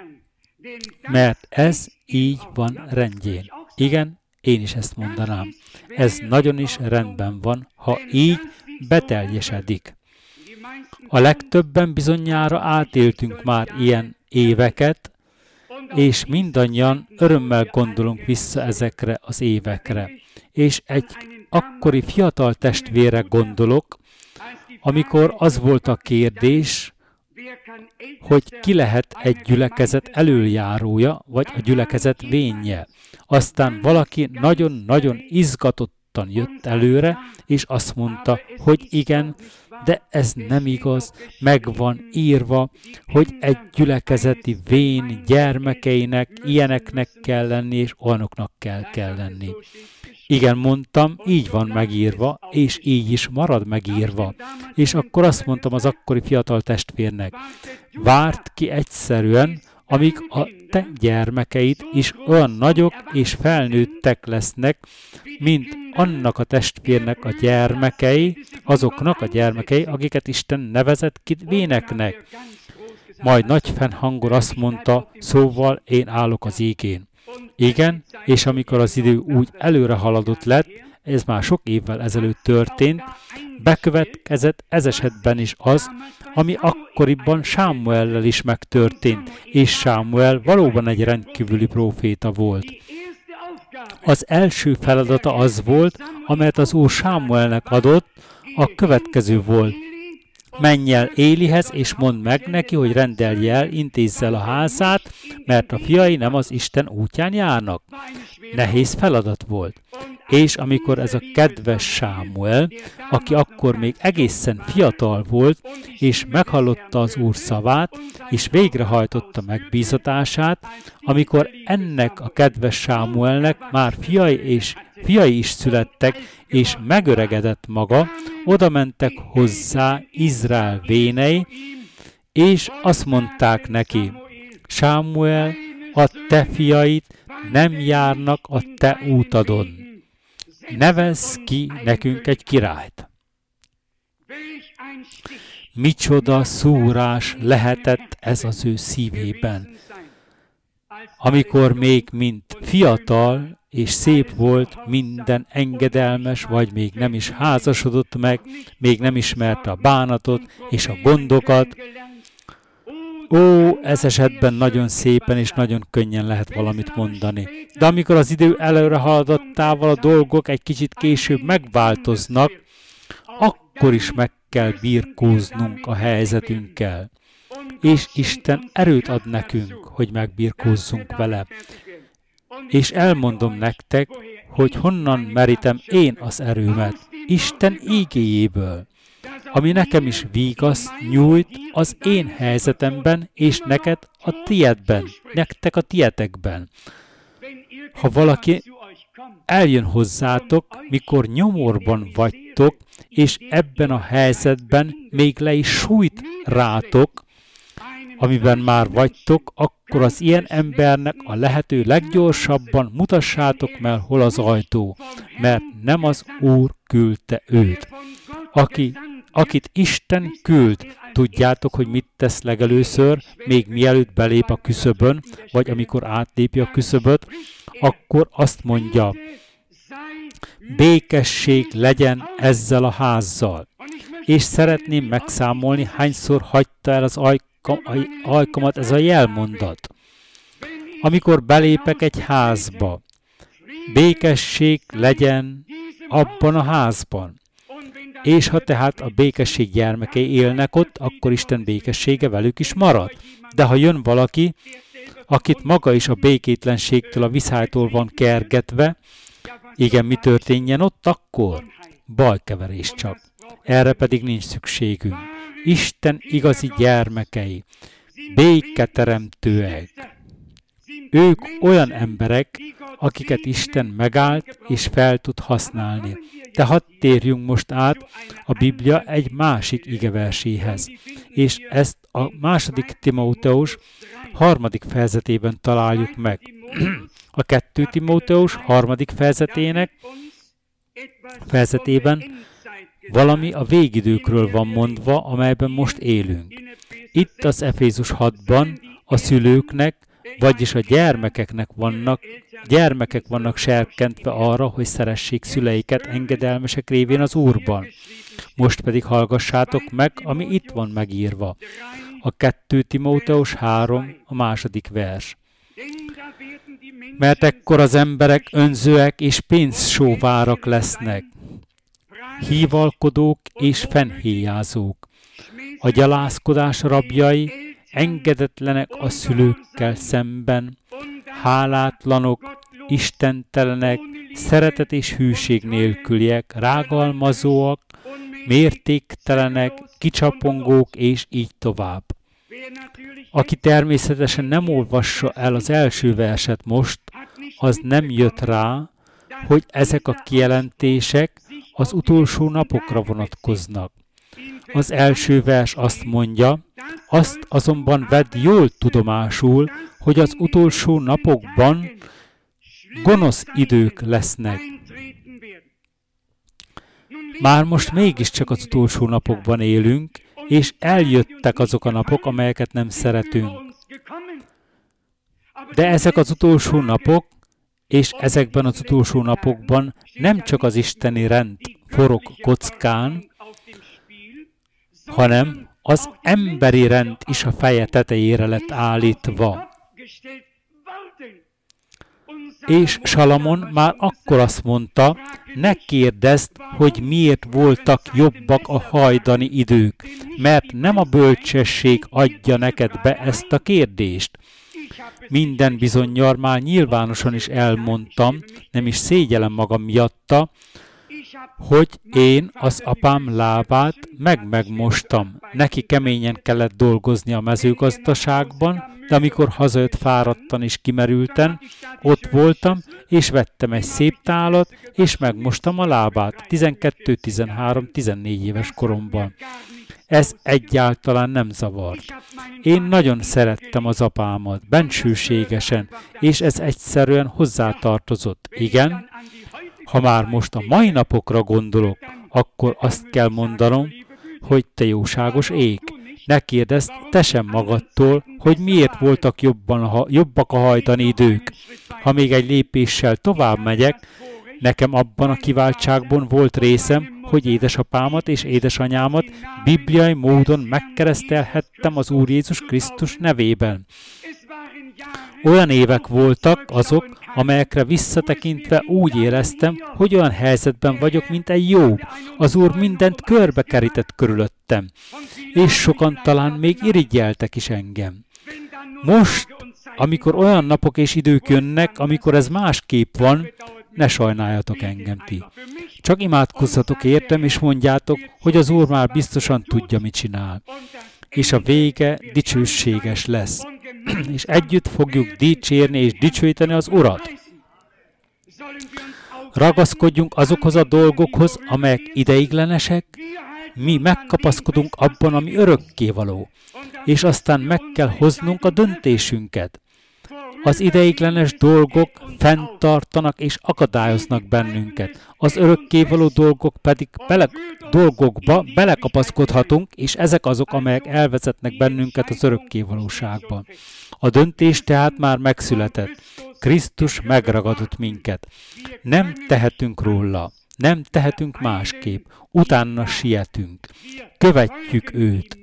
Mert ez így van rendjén. Igen, én is ezt mondanám. Ez nagyon is rendben van, ha így beteljesedik. A legtöbben bizonyára átéltünk már ilyen éveket, és mindannyian örömmel gondolunk vissza ezekre az évekre. És egy akkori fiatal testvére gondolok, amikor az volt a kérdés, hogy ki lehet egy gyülekezet elöljárója, vagy a gyülekezet vénje. Aztán valaki nagyon-nagyon izgatottan jött előre, és azt mondta, hogy igen, de ez nem igaz, meg van írva, hogy egy gyülekezeti vén gyermekeinek ilyeneknek kell lenni, és olyanoknak kell lenni. Igen, mondtam, így van megírva, és így is marad megírva. És akkor azt mondtam az akkori fiatal testvérnek, várd ki egyszerűen, amíg a te gyermekeid is olyan nagyok és felnőttek lesznek, mint annak a testvérnek a gyermekei, azoknak a gyermekei, akiket Isten nevezett ki véneknek. Majd nagy fennhangon azt mondta, szóval én állok az ígén. Igen, és amikor az idő úgy előre haladott lett, ez már sok évvel ezelőtt történt, bekövetkezett ez esetben is az, ami akkoriban Sámuellel is megtörtént, és Sámuel valóban egy rendkívüli próféta volt. Az első feladata az volt, amelyet az Úr Sámuelnek adott, a következő volt. Menj el Élihez, és mondd meg neki, hogy rendelje el, intézze el a házát, mert a fiai nem az Isten útján járnak. Nehéz feladat volt. És amikor ez a kedves Sámuel, aki akkor még egészen fiatal volt, és meghallotta az Úr szavát, és végrehajtotta megbízatását, amikor ennek a kedves Sámuelnek már fiai is születtek, és megöregedett maga, oda mentek hozzá Izrael vénei, és azt mondták neki, Sámuel, a te fiaid nem járnak a te útadon. Nevezz ki nekünk egy királyt. Micsoda szúrás lehetett ez az ő szívében, amikor még mint fiatal és szép volt, minden engedelmes, vagy még nem is házasodott meg, még nem ismerte a bánatot és a gondokat. Ó, ez esetben nagyon szépen és nagyon könnyen lehet valamit mondani. De amikor az idő előre haladottával a dolgok egy kicsit később megváltoznak, akkor is meg kell birkóznunk a helyzetünkkel. És Isten erőt ad nekünk, hogy megbirkózzunk vele. És elmondom nektek, hogy honnan merítem én az erőmet. Isten ígéjéből, ami nekem is vígaszt nyújt az én helyzetemben, és neked a tiedben, nektek a tietekben. Ha valaki eljön hozzátok, mikor nyomorban vagytok, és ebben a helyzetben még le is sújt rátok, amiben már vagytok, akkor az ilyen embernek a lehető leggyorsabban mutassátok meg, hol az ajtó, mert nem az Úr küldte őt. Akit Isten küld, tudjátok, hogy mit tesz legelőször, még mielőtt belép a küszöbön, vagy amikor átlépi a küszöböt, akkor azt mondja, békesség legyen ezzel a házzal. És szeretném megszámolni, hányszor hagyta el az ajkamat ez a jelmondat. Amikor belépek egy házba, békesség legyen abban a házban. És ha tehát a békesség gyermekei élnek ott, akkor Isten békessége velük is marad. De ha jön valaki, akit maga is a békétlenségtől, a viszálytól van kergetve, igen, mi történjen ott akkor? Bajkeverés csak. Erre pedig nincs szükségünk. Isten igazi gyermekei, béketeremtőek. Ők olyan emberek, akiket Isten megállt és fel tud használni. De hadd térjünk most át a Biblia egy másik igeverséhez. És ezt a 2. Timóteus 3. fejezetében találjuk meg. A 2. Timóteus 3. fejezetében valami a végidőkről van mondva, amelyben most élünk. Itt az Efézus 6-ban a szülőknek, vagyis a gyermekek vannak serkentve arra, hogy szeressék szüleiket engedelmesek révén az Úrban. Most pedig hallgassátok meg, ami itt van megírva. A 2. Timóteus 3, a 2. vers. Mert ekkor az emberek önzőek és pénzsóvárak lesznek, hívalkodók és fennhéjázók, a gyalázkodás rabjai, engedetlenek a szülőkkel szemben, hálátlanok, istentelenek, szeretet és hűség nélküliek, rágalmazóak, mértéktelenek, kicsapongók, és így tovább. Aki természetesen nem olvassa el az első verset most, az nem jött rá, hogy ezek a kijelentések az utolsó napokra vonatkoznak. Az első vers azt mondja, azt azonban vedd jól tudomásul, hogy az utolsó napokban gonosz idők lesznek. Már most mégiscsak az utolsó napokban élünk, és eljöttek azok a napok, amelyeket nem szeretünk. De ezek az utolsó napok, és ezekben az utolsó napokban nem csak az isteni rend forog kockán, hanem az emberi rend is a feje tetejére lett állítva. És Salamon már akkor azt mondta, ne kérdezd, hogy miért voltak jobbak a hajdani idők, mert nem a bölcsesség adja neked be ezt a kérdést. Minden bizonnyal már nyilvánosan is elmondtam, nem is szégyellem magam miatta, hogy én az apám lábát megmostam. Neki keményen kellett dolgozni a mezőgazdaságban, de amikor hazajött fáradtan és kimerülten, ott voltam, és vettem egy szép tálat, és megmostam a lábát 12, 13, 14 éves koromban. Ez egyáltalán nem zavart. Én nagyon szerettem az apámat, bensőségesen, és ez egyszerűen hozzátartozott. Igen, ha már most a mai napokra gondolok, akkor azt kell mondanom, hogy te jóságos ég. Ne kérdezd te sem magadtól, hogy miért voltak jobbak a hajdani idők. Ha még egy lépéssel tovább megyek, Nekem abban a kiváltságban volt részem, hogy édesapámat és édesanyámat bibliai módon megkeresztelhettem az Úr Jézus Krisztus nevében. Olyan évek voltak azok, amelyekre visszatekintve úgy éreztem, hogy olyan helyzetben vagyok, mint egy Jobb. Az Úr mindent körbekerített körülöttem, és sokan talán még irigyeltek is engem. Most, amikor olyan napok és idők jönnek, amikor ez másképp van, ne sajnáljatok engem ti. Csak imádkozzatok értem, és mondjátok, hogy az Úr már biztosan tudja, mit csinál. És a vége dicsőséges lesz. És együtt fogjuk dicsérni és dicsőíteni az Urat. Ragaszkodjunk azokhoz a dolgokhoz, amelyek ideiglenesek, mi megkapaszkodunk abban, ami örökkévaló, és aztán meg kell hoznunk a döntésünket. Az ideiglenes dolgok fenntartanak és akadályoznak bennünket. Az örökkévaló dolgok pedig dolgokba belekapaszkodhatunk, és ezek azok, amelyek elvezetnek bennünket az örökkévalóságba. A döntés tehát már megszületett. Krisztus megragadott minket. Nem tehetünk róla, nem tehetünk másképp. Utána sietünk. Követjük őt.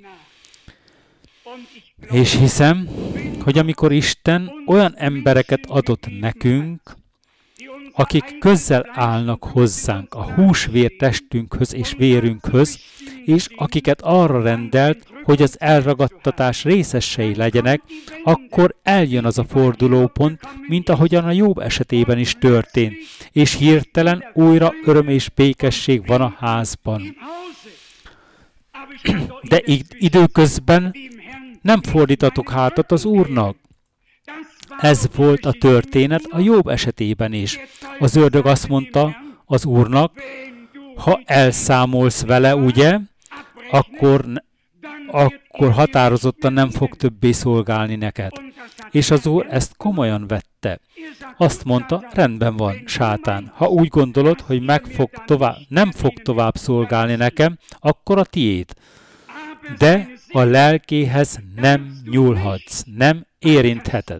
És hiszem, hogy amikor Isten olyan embereket adott nekünk, akik közel állnak hozzánk a húsvér testünkhöz és vérünkhöz, és akiket arra rendelt, hogy az elragadtatás részesei legyenek, akkor eljön az a fordulópont, mint ahogyan a Jobb esetében is történt, és hirtelen újra öröm és békesség van a házban. De időközben nem fordítatok hátat az Úrnak. Ez volt a történet a Jobb esetében is. Az ördög azt mondta az Úrnak, ha elszámolsz vele, ugye, akkor határozottan nem fog többé szolgálni neked. És az Úr ezt komolyan vette. Azt mondta, rendben van, sátán, ha úgy gondolod, hogy nem fog tovább szolgálni nekem, akkor a tiéd. De a lelkéhez nem nyúlhatsz, nem érintheted.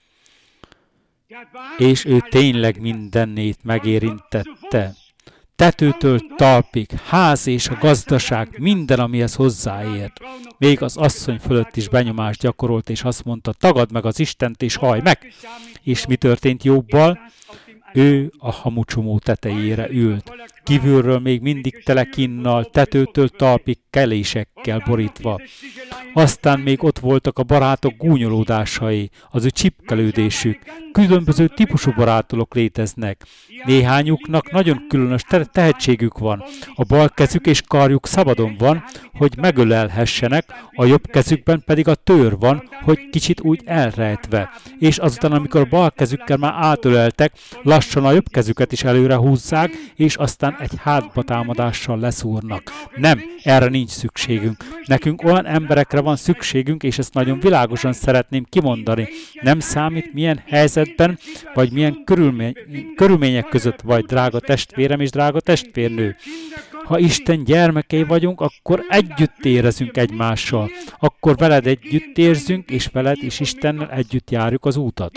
És ő tényleg mindennét megérintette. Tetőtől talpig, ház és a gazdaság, minden, amihez hozzáért. Még az asszony fölött is benyomást gyakorolt, és azt mondta, tagadd meg az Istent, és hajj meg! És mi történt Jobbal? Ő a hamucsomó tetejére ült. Kívülről még mindig tele kínnal, tetőtől talpig kelésekkel borítva. Aztán még ott voltak a barátok gúnyolódásai, az ő csipkelődésük. Különböző típusú barátok léteznek. Néhányuknak nagyon különös tehetségük van. A bal kezük és karjuk szabadon van, hogy megölelhessenek, a jobb kezükben pedig a tőr van, hogy kicsit úgy elrejtve. És azután, amikor a bal kezükkel már átöleltek, lassan a jobb kezüket is előre húzzák, és aztán egy hátba támadással leszúrnak. Nem, erre nincs szükségünk. Nekünk olyan emberekre van szükségünk, és ezt nagyon világosan szeretném kimondani. Nem számít, milyen helyzetben, vagy milyen körülmények között vagy, drága testvérem és drága testvérnő. Ha Isten gyermekei vagyunk, akkor együtt érezünk egymással. Akkor veled együtt érzünk, és veled és Istennel együtt járjuk az útat.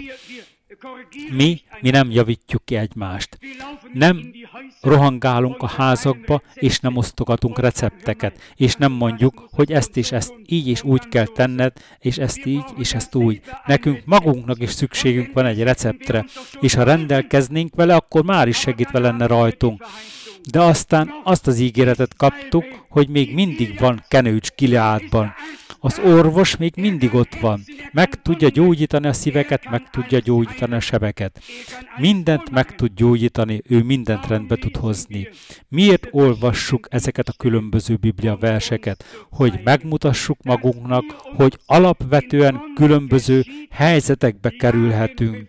Mi nem javítjuk ki egymást. Nem rohangálunk a házakba, és nem osztogatunk recepteket, és nem mondjuk, hogy ezt és ezt így és úgy kell tenned, és ezt így és ezt úgy. Nekünk magunknak is szükségünk van egy receptre, és ha rendelkeznénk vele, akkor már is segítve lenne rajtunk. De aztán azt az ígéretet kaptuk, hogy még mindig van kenőcs Gileádban. Az orvos még mindig ott van. Meg tudja gyógyítani a szíveket, meg tudja gyógyítani a sebeket. Mindent meg tud gyógyítani, ő mindent rendbe tud hozni. Miért olvassuk ezeket a különböző Biblia verseket? Hogy megmutassuk magunknak, hogy alapvetően különböző helyzetekbe kerülhetünk.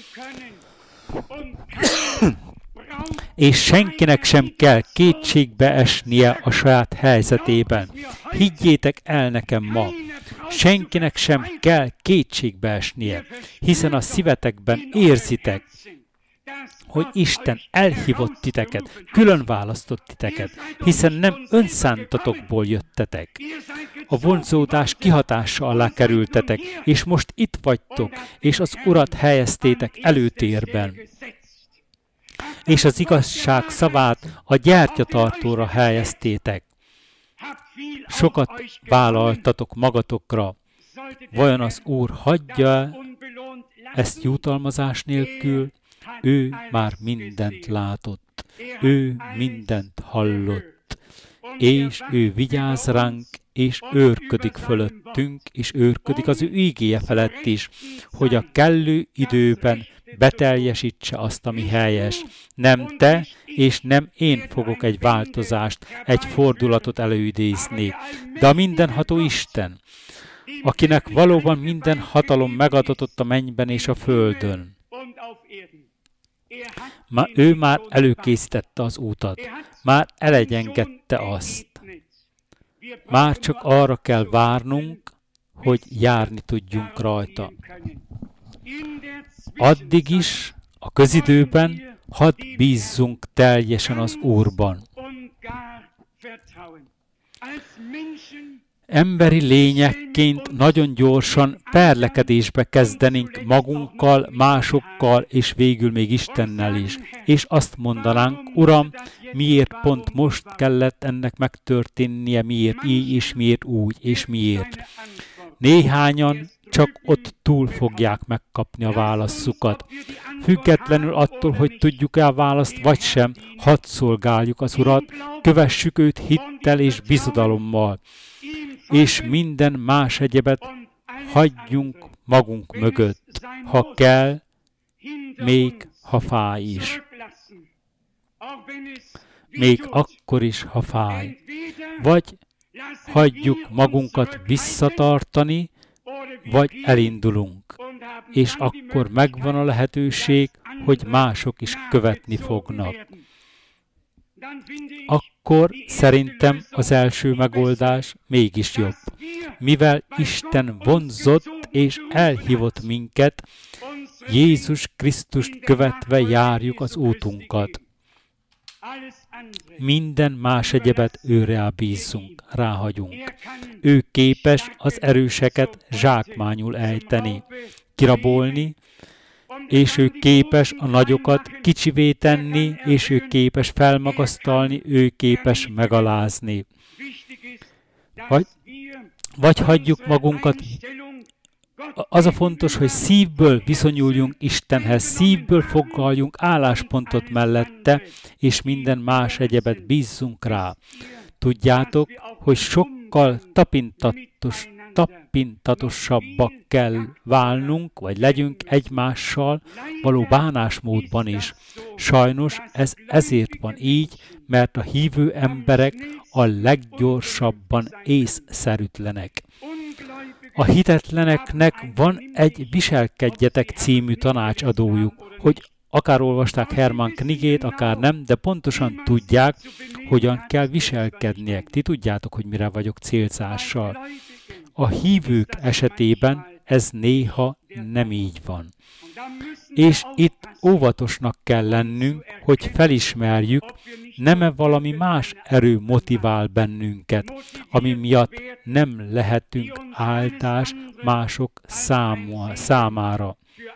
És senkinek sem kell kétségbe esnie a saját helyzetében. Higgyétek el nekem ma, senkinek sem kell kétségbe esnie, hiszen a szívetekben érzitek, hogy Isten elhívott titeket, külön választott titeket, hiszen nem önszántatokból jöttetek. A vonzódás kihatása alá kerültetek, és most itt vagytok, és az Urat helyeztétek előtérben. és az igazság szavát a gyertyatartóra helyeztétek. Sokat vállaltatok magatokra. Vajon az Úr hagyja ezt jutalmazás nélkül? Ő már mindent látott, ő mindent hallott, és ő vigyáz ránk, és őrködik fölöttünk, és őrködik az ő ígéje felett is, hogy a kellő időben beteljesítse azt, ami helyes. Nem te, és nem én fogok egy változást, egy fordulatot előidézni, de a mindenható Isten, akinek valóban minden hatalom megadatott a mennyben és a földön. Ő már előkészítette az útat, már elegyengedte azt. Már csak arra kell várnunk, hogy járni tudjunk rajta. Addig is, a közidőben, hadd bízzunk teljesen az Úrban. Emberi lényekként nagyon gyorsan perlekedésbe kezdenénk magunkkal, másokkal, és végül még Istennel is. És azt mondanánk, Uram, miért pont most kellett ennek megtörténnie, miért így, és miért úgy, és miért. Néhányan csak ott túl fogják megkapni a válaszukat. Függetlenül attól, hogy tudjuk-e a választ, vagy sem, hadd szolgáljuk az Urat, kövessük őt hittel és bizodalommal, és minden más egyebet hagyjunk magunk mögött, ha kell, még ha fáj is. Még akkor is, ha fáj. Vagy hagyjuk magunkat visszatartani, vagy elindulunk, és akkor megvan a lehetőség, hogy mások is követni fognak. Akkor szerintem az első megoldás mégis jobb. Mivel Isten vonzott és elhívott minket, Jézus Krisztust követve járjuk az útunkat. Minden más egyebet őre bízzunk, ráhagyunk. Ő képes az erőseket zsákmányul ejteni, kirabolni, és ő képes a nagyokat kicsivé tenni, és ő képes felmagasztalni, ő képes megalázni. Vagy hagyjuk magunkat. Az a fontos, hogy szívből viszonyuljunk Istenhez, szívből foglaljunk álláspontot mellette, és minden más egyebet bízzunk rá. Tudjátok, hogy sokkal tapintatosabbak kell válnunk, vagy legyünk egymással való bánásmódban is. Sajnos ez ezért van így, mert a hívő emberek a leggyorsabban észszerűtlenek. A hitetleneknek van egy Viselkedjetek című tanácsadójuk, hogy akár olvasták Hermann Knigét, akár nem, de pontosan tudják, hogyan kell viselkedniek. Ti tudjátok, hogy mire vagyok célzással. A hívők esetében ez néha nem így van. És itt óvatosnak kell lennünk, hogy felismerjük, nem-e valami más erő motivál bennünket, ami miatt nem lehetünk áltás mások számára.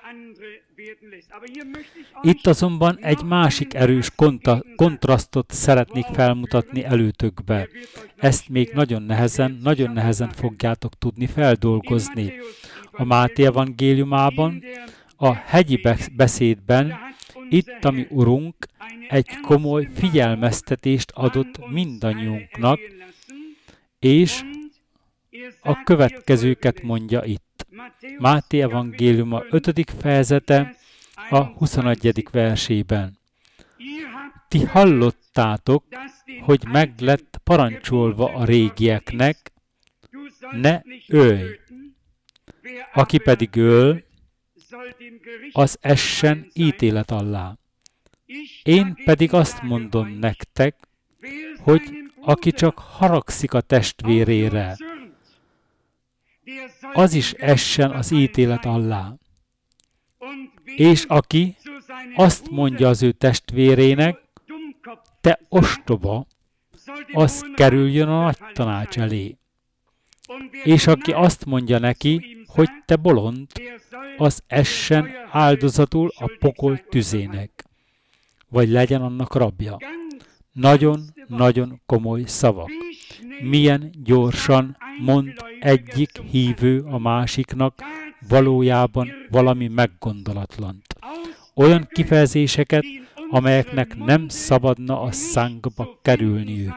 Itt azonban egy másik erős kontrasztot szeretnék felmutatni előtökbe. Ezt még nagyon nehezen fogjátok tudni feldolgozni. A Máté evangéliumában, a hegyi beszédben itt a mi Urunk egy komoly figyelmeztetést adott mindannyiunknak, és a következőket mondja itt. Máté evangéliuma 5. fejezete a 21. versében. Ti hallottátok, hogy meg lett parancsolva a régieknek, ne ölj. Aki pedig öl, az essen ítélet alá. Én pedig azt mondom nektek, hogy aki csak haragszik a testvérére, az is essen az ítélet alá. És aki azt mondja az ő testvérének, te ostoba, az kerüljön a nagy tanács elé. És aki azt mondja neki, hogy te bolond, az essen áldozatul a pokol tüzének. vagy legyen annak rabja. Nagyon-nagyon komoly szavak. Milyen gyorsan mond egyik hívő a másiknak valójában valami meggondolatlant. Olyan kifejezéseket, amelyeknek nem szabadna a szánkba kerülniük.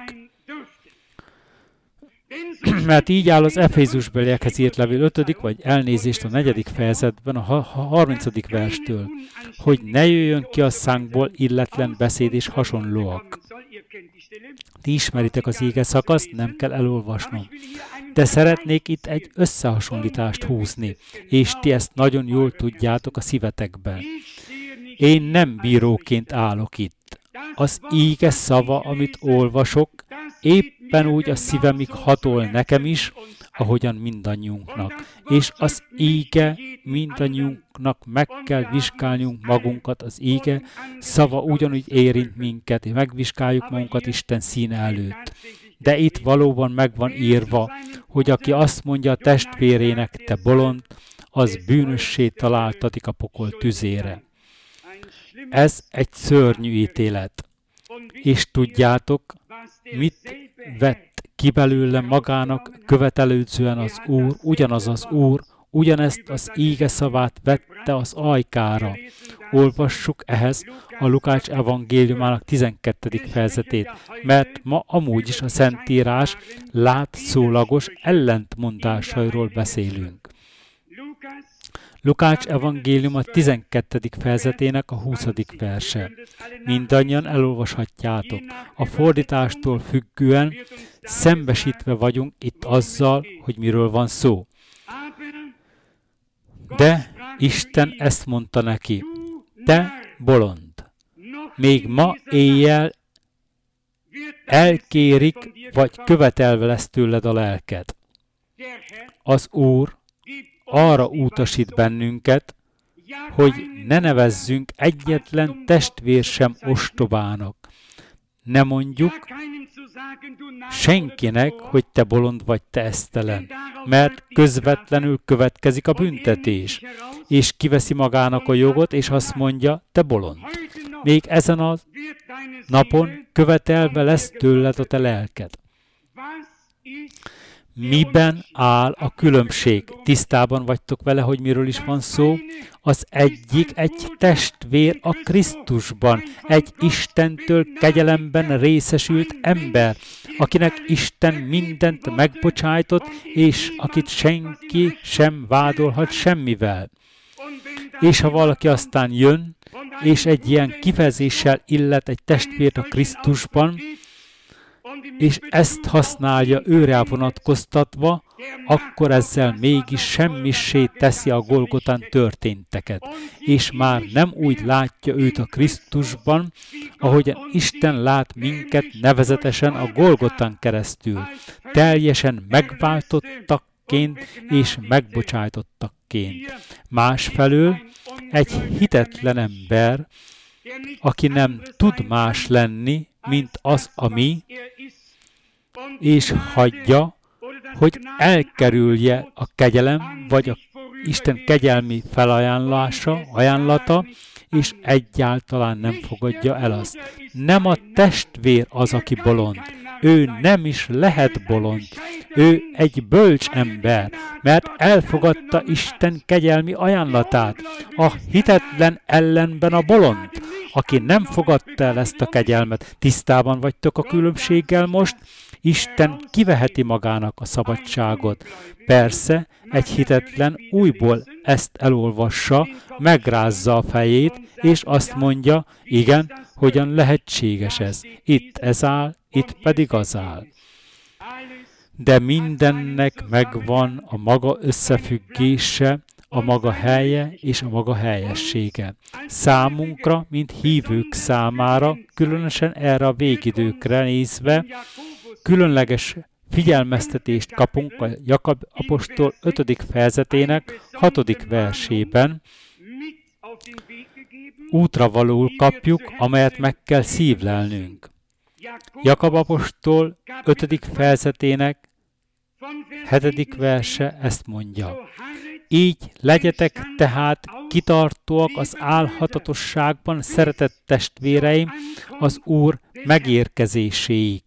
Mert így áll az Efézusbeliekhez írt levél 5. vagy elnézést a 4. fejezetben a 30. verstől, hogy ne jöjjön ki a szánkból illetlen beszéd és hasonlóak. Ti ismeritek az ige szakaszt, nem kell elolvasnom. De szeretnék itt egy összehasonlítást húzni, és ti ezt nagyon jól tudjátok a szívetekben. Én nem bíróként állok itt. Az íge szava, amit olvasok, éppen úgy a szívemig hatol nekem is, ahogyan mindannyiunknak. És az íge mindannyiunknak meg kell vizsgálnunk magunkat, az íge szava ugyanúgy érint minket, és megvizsgáljuk magunkat Isten színe előtt. De itt valóban meg van írva, hogy aki azt mondja a testvérének, te bolond, az bűnössé találtatik a pokol tüzére. Ez egy szörnyű ítélet. És tudjátok, mit vett ki belőle magának követelődzően az Úr, ugyanaz az Úr, ugyanezt az íge szavát vette az ajkára. Olvassuk ehhez a Lukács evangéliumának 12. fejezetét, mert ma amúgy is a Szentírás látszólagos ellentmondásairól beszélünk. Lukács evangéliuma 12. fejezetének a 20. verse. Mindannyian elolvashatjátok. A fordítástól függően szembesítve vagyunk itt azzal, hogy miről van szó. De Isten ezt mondta neki, te bolond, még ma éjjel elkérik, vagy követelve lesz tőled a lelked. Az Úr arra utasít bennünket, hogy ne nevezzünk egyetlen testvér sem ostobának. Ne mondjuk senkinek, hogy te bolond vagy, te esztelen, mert közvetlenül következik a büntetés, és kiveszi magának a jogot, és azt mondja, te bolond. Még ezen a napon követelve lesz tőled a te lelked. Miben áll a különbség? Tisztában vagytok vele, hogy miről is van szó? Az egyik egy testvér a Krisztusban, egy Istentől kegyelemben részesült ember, akinek Isten mindent megbocsájtott, és akit senki sem vádolhat semmivel. És ha valaki aztán jön, és egy ilyen kifejezéssel illet egy testvért a Krisztusban, és ezt használja őre vonatkoztatva, akkor ezzel mégis semmissé teszi a Golgotán történteket, és már nem úgy látja őt a Krisztusban, ahogyan Isten lát minket nevezetesen a Golgotán keresztül, teljesen megváltottakként és megbocsájtottakként. Másfelől egy hitetlen ember, aki nem tud más lenni, mint az, ami, és hagyja, hogy elkerülje a kegyelem, vagy a Isten kegyelmi ajánlata, és egyáltalán nem fogadja el azt. Nem a testvér az, aki bolond. Ő nem is lehet bolond. Ő egy bölcs ember, mert elfogadta Isten kegyelmi ajánlatát. A hitetlen ellenben a bolond, aki nem fogadta el ezt a kegyelmet. Tisztában vagytok a különbséggel most? Isten kiveheti magának a szabadságot. Persze, egy hitetlen újból ezt elolvassa, megrázza a fejét, és azt mondja, igen, hogyan lehetséges ez. Itt ez áll, itt pedig az áll. De mindennek megvan a maga összefüggése, a maga helye és a maga helyessége. Számunkra, mint hívők számára, különösen erre a végidőkre nézve, különleges figyelmeztetést kapunk a Jakab apostol 5. fejezetének 6. versében. Útravalóul kapjuk, amelyet meg kell szívlelnünk. Jakab apostol 5. fejezetének 7. verse ezt mondja. Így legyetek tehát kitartóak az álhatatosságban, szeretett testvéreim, az Úr megérkezéséig.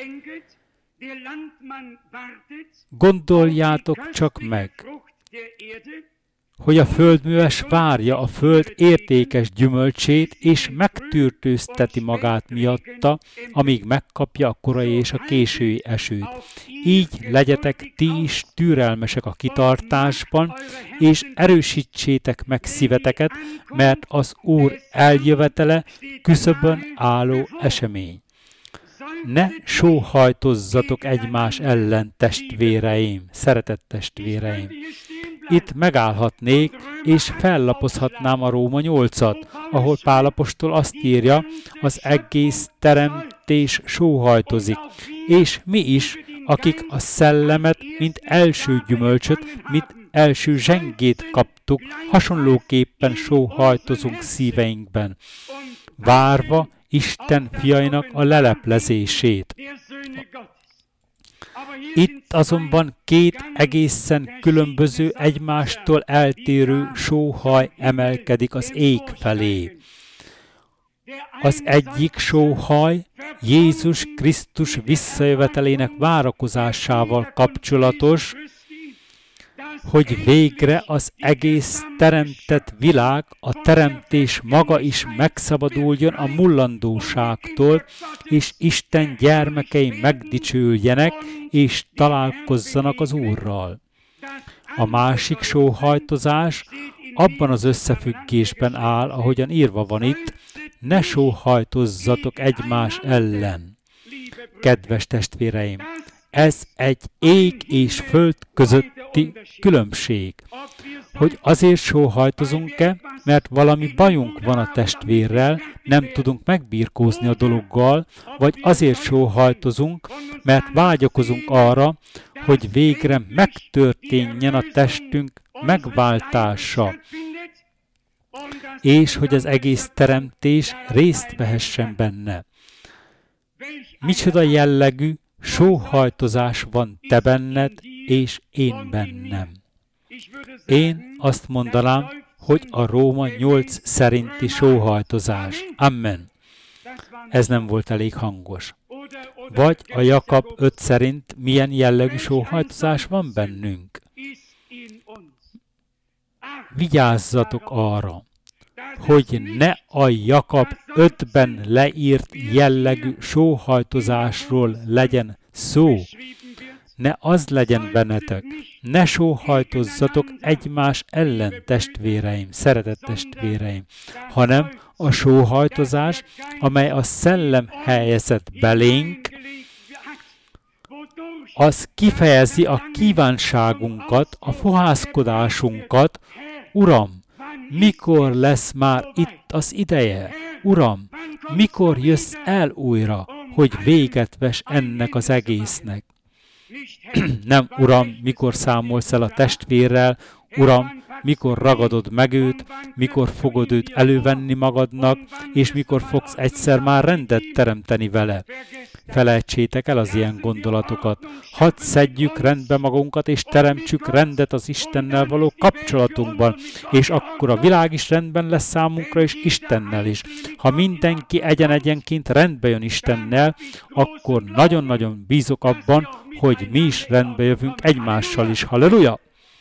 Gondoljátok csak meg, hogy a földműves várja a föld értékes gyümölcsét, és megtűrtőzteti magát miatta, amíg megkapja a korai és a késői esőt. Így legyetek ti is türelmesek a kitartásban, és erősítsétek meg szíveteket, mert az Úr eljövetele küszöbön álló esemény. Ne sóhajtozzatok egymás ellen, testvéreim, szeretett testvéreim. Itt megállhatnék, és fellapozhatnám a Róma 8-at, ahol Pál apostol azt írja, az egész teremtés sóhajtozik, és mi is, akik a szellemet, mint első gyümölcsöt, mint első zsengét kaptuk, hasonlóképpen sóhajtozunk szíveinkben, várva Isten fiainak a leleplezését. Itt azonban két egészen különböző, egymástól eltérő sóhaj emelkedik az ég felé. Az egyik sóhaj Jézus Krisztus visszajövetelének várakozásával kapcsolatos, hogy végre az egész teremtett világ, a teremtés maga is megszabaduljon a mullandóságtól, és Isten gyermekei megdicsüljenek, és találkozzanak az Úrral. A másik sóhajtozás abban az összefüggésben áll, ahogyan írva van itt, ne sóhajtozzatok egymás ellen. Kedves testvéreim, ez egy ég és föld közötti különbség, hogy azért sóhajtozunk-e, mert valami bajunk van a testvérrel, nem tudunk megbirkózni a dologgal, vagy azért sóhajtozunk, mert vágyakozunk arra, hogy végre megtörténjen a testünk megváltása, és hogy az egész teremtés részt vehessen benne. Micsoda jellegű sóhajtozás van te benned, és én bennem. Én azt mondanám, hogy a Róma 8 szerinti sóhajtozás. Amen. Ez nem volt elég hangos. Vagy a Jakab 5 szerint milyen jellegű sóhajtozás van bennünk? Vigyázzatok arra, hogy ne a Jakab 5-ben leírt jellegű sóhajtozásról legyen szó. Ne az legyen bennetek, ne sóhajtozzatok egymás ellen, testvéreim, szeretett testvéreim, hanem a sóhajtozás, amely a szellem helyezett belénk, az kifejezi a kívánságunkat, a fohászkodásunkat. Uram, mikor lesz már itt az ideje? Uram, mikor jössz el újra, hogy véget vess ennek az egésznek? Nem, Uram, mikor számolsz el a testvérrel, Uram, mikor ragadod meg őt, mikor fogod őt elővenni magadnak, és mikor fogsz egyszer már rendet teremteni vele. Felejtsétek el az ilyen gondolatokat. Hadd szedjük rendbe magunkat, és teremtsük rendet az Istennel való kapcsolatunkban, és akkor a világ is rendben lesz számunkra, és Istennel is. Ha mindenki egyen-egyenként rendbe jön Istennel, akkor nagyon-nagyon bízok abban, hogy mi is rendbe jövünk egymással is. Halleluja!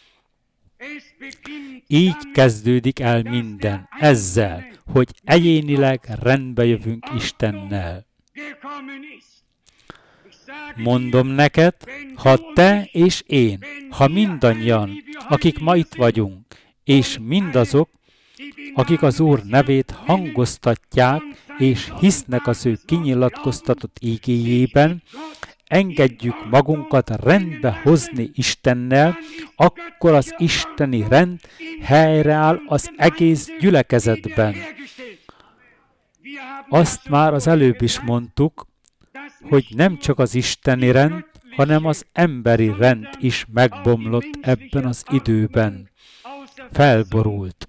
Így kezdődik el minden, ezzel, hogy egyénileg rendbe jövünk Istennel. Mondom neked, ha te és én, ha mindannyian, akik ma itt vagyunk, és mindazok, akik az Úr nevét hangoztatják, és hisznek az ő kinyilatkoztatott ígéjében, engedjük magunkat rendbe hozni Istennel, akkor az isteni rend helyreáll az egész gyülekezetben. Azt már az előbb is mondtuk, hogy nem csak az isteni rend, hanem az emberi rend is megbomlott ebben az időben. Felborult.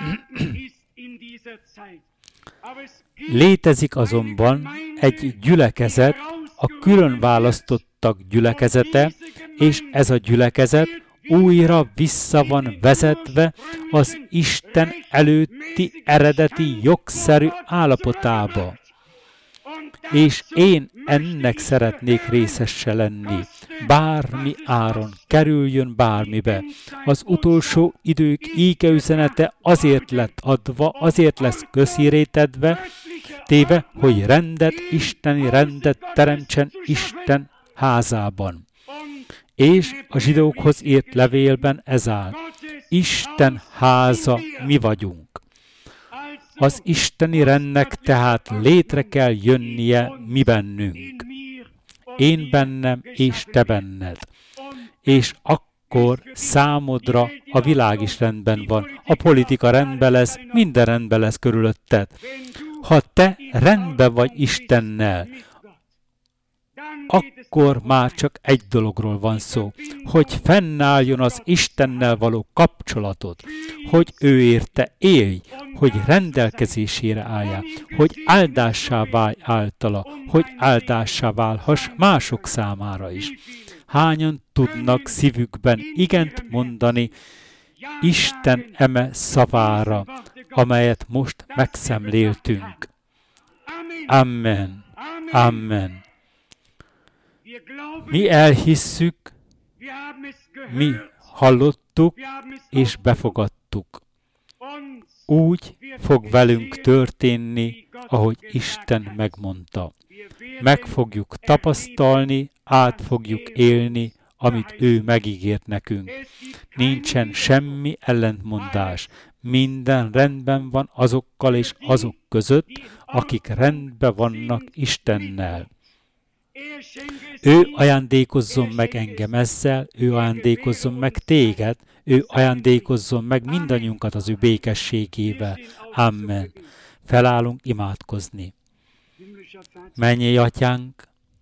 Létezik azonban egy gyülekezet, a külön választottak gyülekezete, és ez a gyülekezet újra vissza van vezetve az Isten előtti eredeti jogszerű állapotába. És én ennek szeretnék részese lenni. Bármi áron, kerüljön bármibe. Az utolsó idők ége üzenete azért lett adva, azért lesz közhírétedve, téve, hogy isteni rendet teremtsen Isten házában. És a zsidókhoz írt levélben ez áll. Isten háza mi vagyunk. Az isteni rendnek tehát létre kell jönnie mi bennünk. Én bennem és te benned. És akkor számodra a világ is rendben van. A politika rendben lesz, minden rendben lesz körülötted. Ha te rendben vagy Istennel, akkor már csak egy dologról van szó, hogy fennálljon az Istennel való kapcsolatod, hogy ő érte élj, hogy rendelkezésére álljál, hogy áldássá válj általa, hogy áldássá válhass mások számára is. Hányan tudnak szívükben igent mondani Isten eme szavára, amelyet most megszemléltünk. Amen. Amen. Mi elhisszük, mi hallottuk és befogadtuk. Úgy fog velünk történni, ahogy Isten megmondta. Meg fogjuk tapasztalni, át fogjuk élni, amit ő megígért nekünk. Nincsen semmi ellentmondás. Minden rendben van azokkal és azok között, akik rendben vannak Istennel. Ő ajándékozzon meg engem ezzel, ő ajándékozzon meg téged, ő ajándékozzon meg mindannyiunkat az ő békességével. Amen. Felállunk imádkozni. Mennyei Atyánk,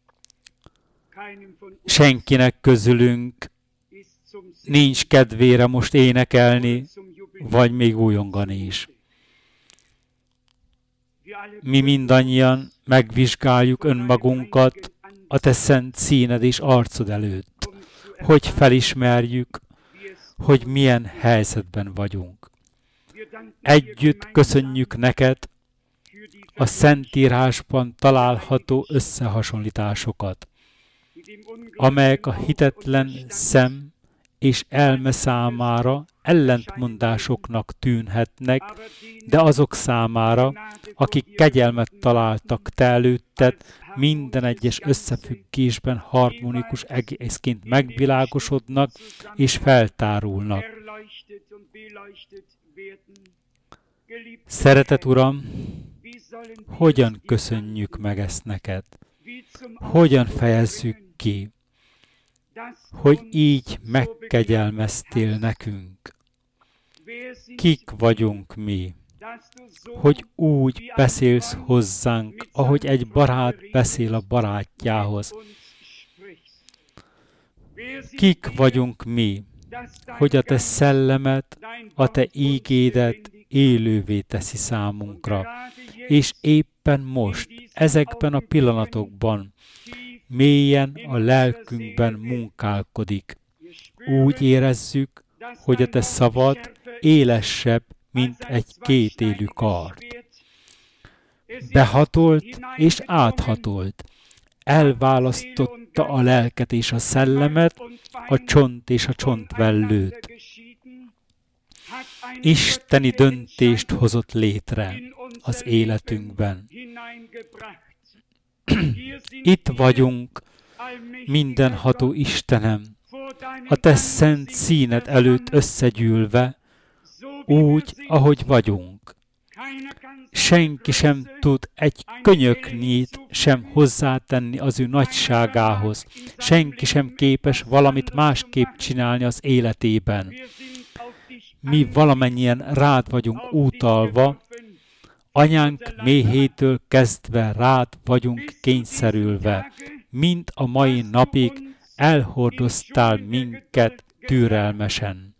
senkinek közülünk nincs kedvére most énekelni, vagy még újongani is. Mi mindannyian megvizsgáljuk önmagunkat a te szent színed és arcod előtt, hogy felismerjük, hogy milyen helyzetben vagyunk. Együtt köszönjük neked a Szentírásban található összehasonlításokat, amelyek a hitetlen szem és elme számára ellentmondásoknak tűnhetnek, de azok számára, akik kegyelmet találtak te előtted, minden egyes összefüggésben harmonikus egészként megvilágosodnak és feltárulnak. Szeretet Uram, hogyan köszönjük meg ezt neked? Hogyan fejezzük ki, hogy így megkegyelmeztél nekünk? Kik vagyunk mi, hogy úgy beszélsz hozzánk, ahogy egy barát beszél a barátjához? Kik vagyunk mi, hogy a te szellemet, a te ígédet élővé teszi számunkra, és éppen most, ezekben a pillanatokban mélyen a lelkünkben munkálkodik. Úgy érezzük, hogy a te szavad élesebb, mint egy kétélű kard. Behatolt és áthatolt, elválasztotta a lelket és a szellemet, a csont és a csontvellőt. Isteni döntést hozott létre az életünkben. Itt vagyunk, mindenható Istenem, a te szent színed előtt összegyűlve, úgy, ahogy vagyunk. Senki sem tud egy könyöknyit sem hozzátenni az ő nagyságához. Senki sem képes valamit másképp csinálni az életében. Mi valamennyien rád vagyunk utalva, anyánk méhétől kezdve rád vagyunk kényszerülve, mint a mai napig elhordoztál minket türelmesen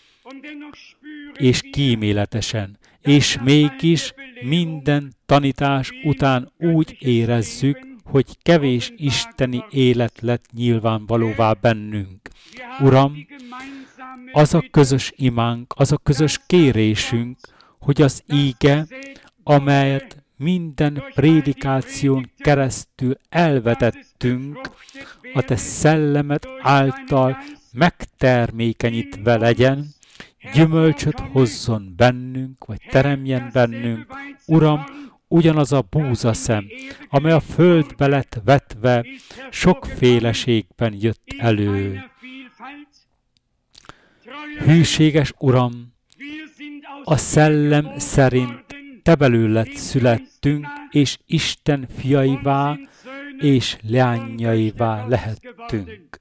és kíméletesen, és mégis minden tanítás után úgy érezzük, hogy kevés isteni élet lett nyilvánvalóvá bennünk. Uram, az a közös imánk, az a közös kérésünk, hogy az íge, amelyet minden prédikáción keresztül elvetettünk, a te szellemed által megtermékenyítve legyen, gyümölcsöt hozzon bennünk, vagy teremjen bennünk. Uram, ugyanaz a búzaszem, amely a földbe lett vetve, sokféleségben jött elő. Hűséges Uram, a szellem szerint te belőled születtünk, és Isten fiaivá és leányaivá lehettünk.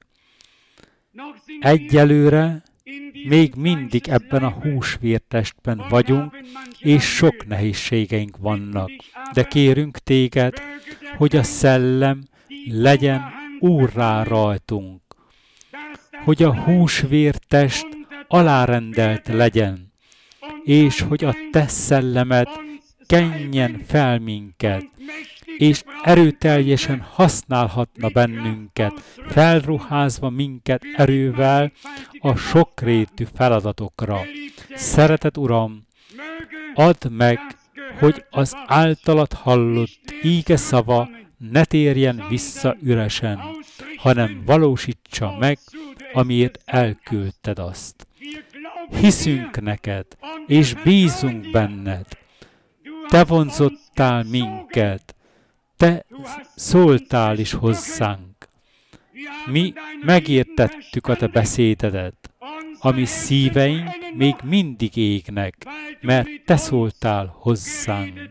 Egyelőre még mindig ebben a húsvértestben vagyunk, és sok nehézségeink vannak. De kérünk téged, hogy a szellem legyen úrrá rajtunk, hogy a húsvértest alárendelt legyen, és hogy a te szellemed kenjen fel minket, és erőteljesen használhatna bennünket, felruházva minket erővel a sokrétű feladatokra. Szeretet Uram, add meg, hogy az általad hallott íge szava ne térjen vissza üresen, hanem valósítsa meg, amiért elküldted azt. Hiszünk neked, és bízunk benned. Te vonzottál minket, te szóltál is hozzánk. Mi megértettük a te beszédedet, ami szíveink még mindig égnek, mert te szóltál hozzánk.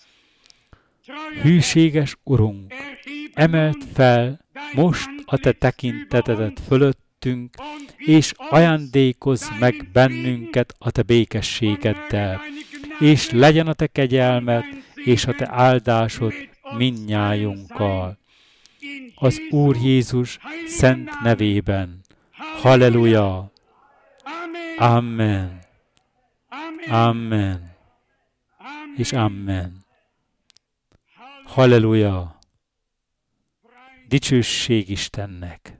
Hűséges Urunk, emeld fel most a te tekintetedet fölöttünk, és ajándékozz meg bennünket a te békességeddel, és legyen a te kegyelmed és a te áldásod mindnyájunkkal. Az Úr Jézus szent nevében. Halleluja! Amen. Amen. És amen. Halleluja! Dicsőség Istennek!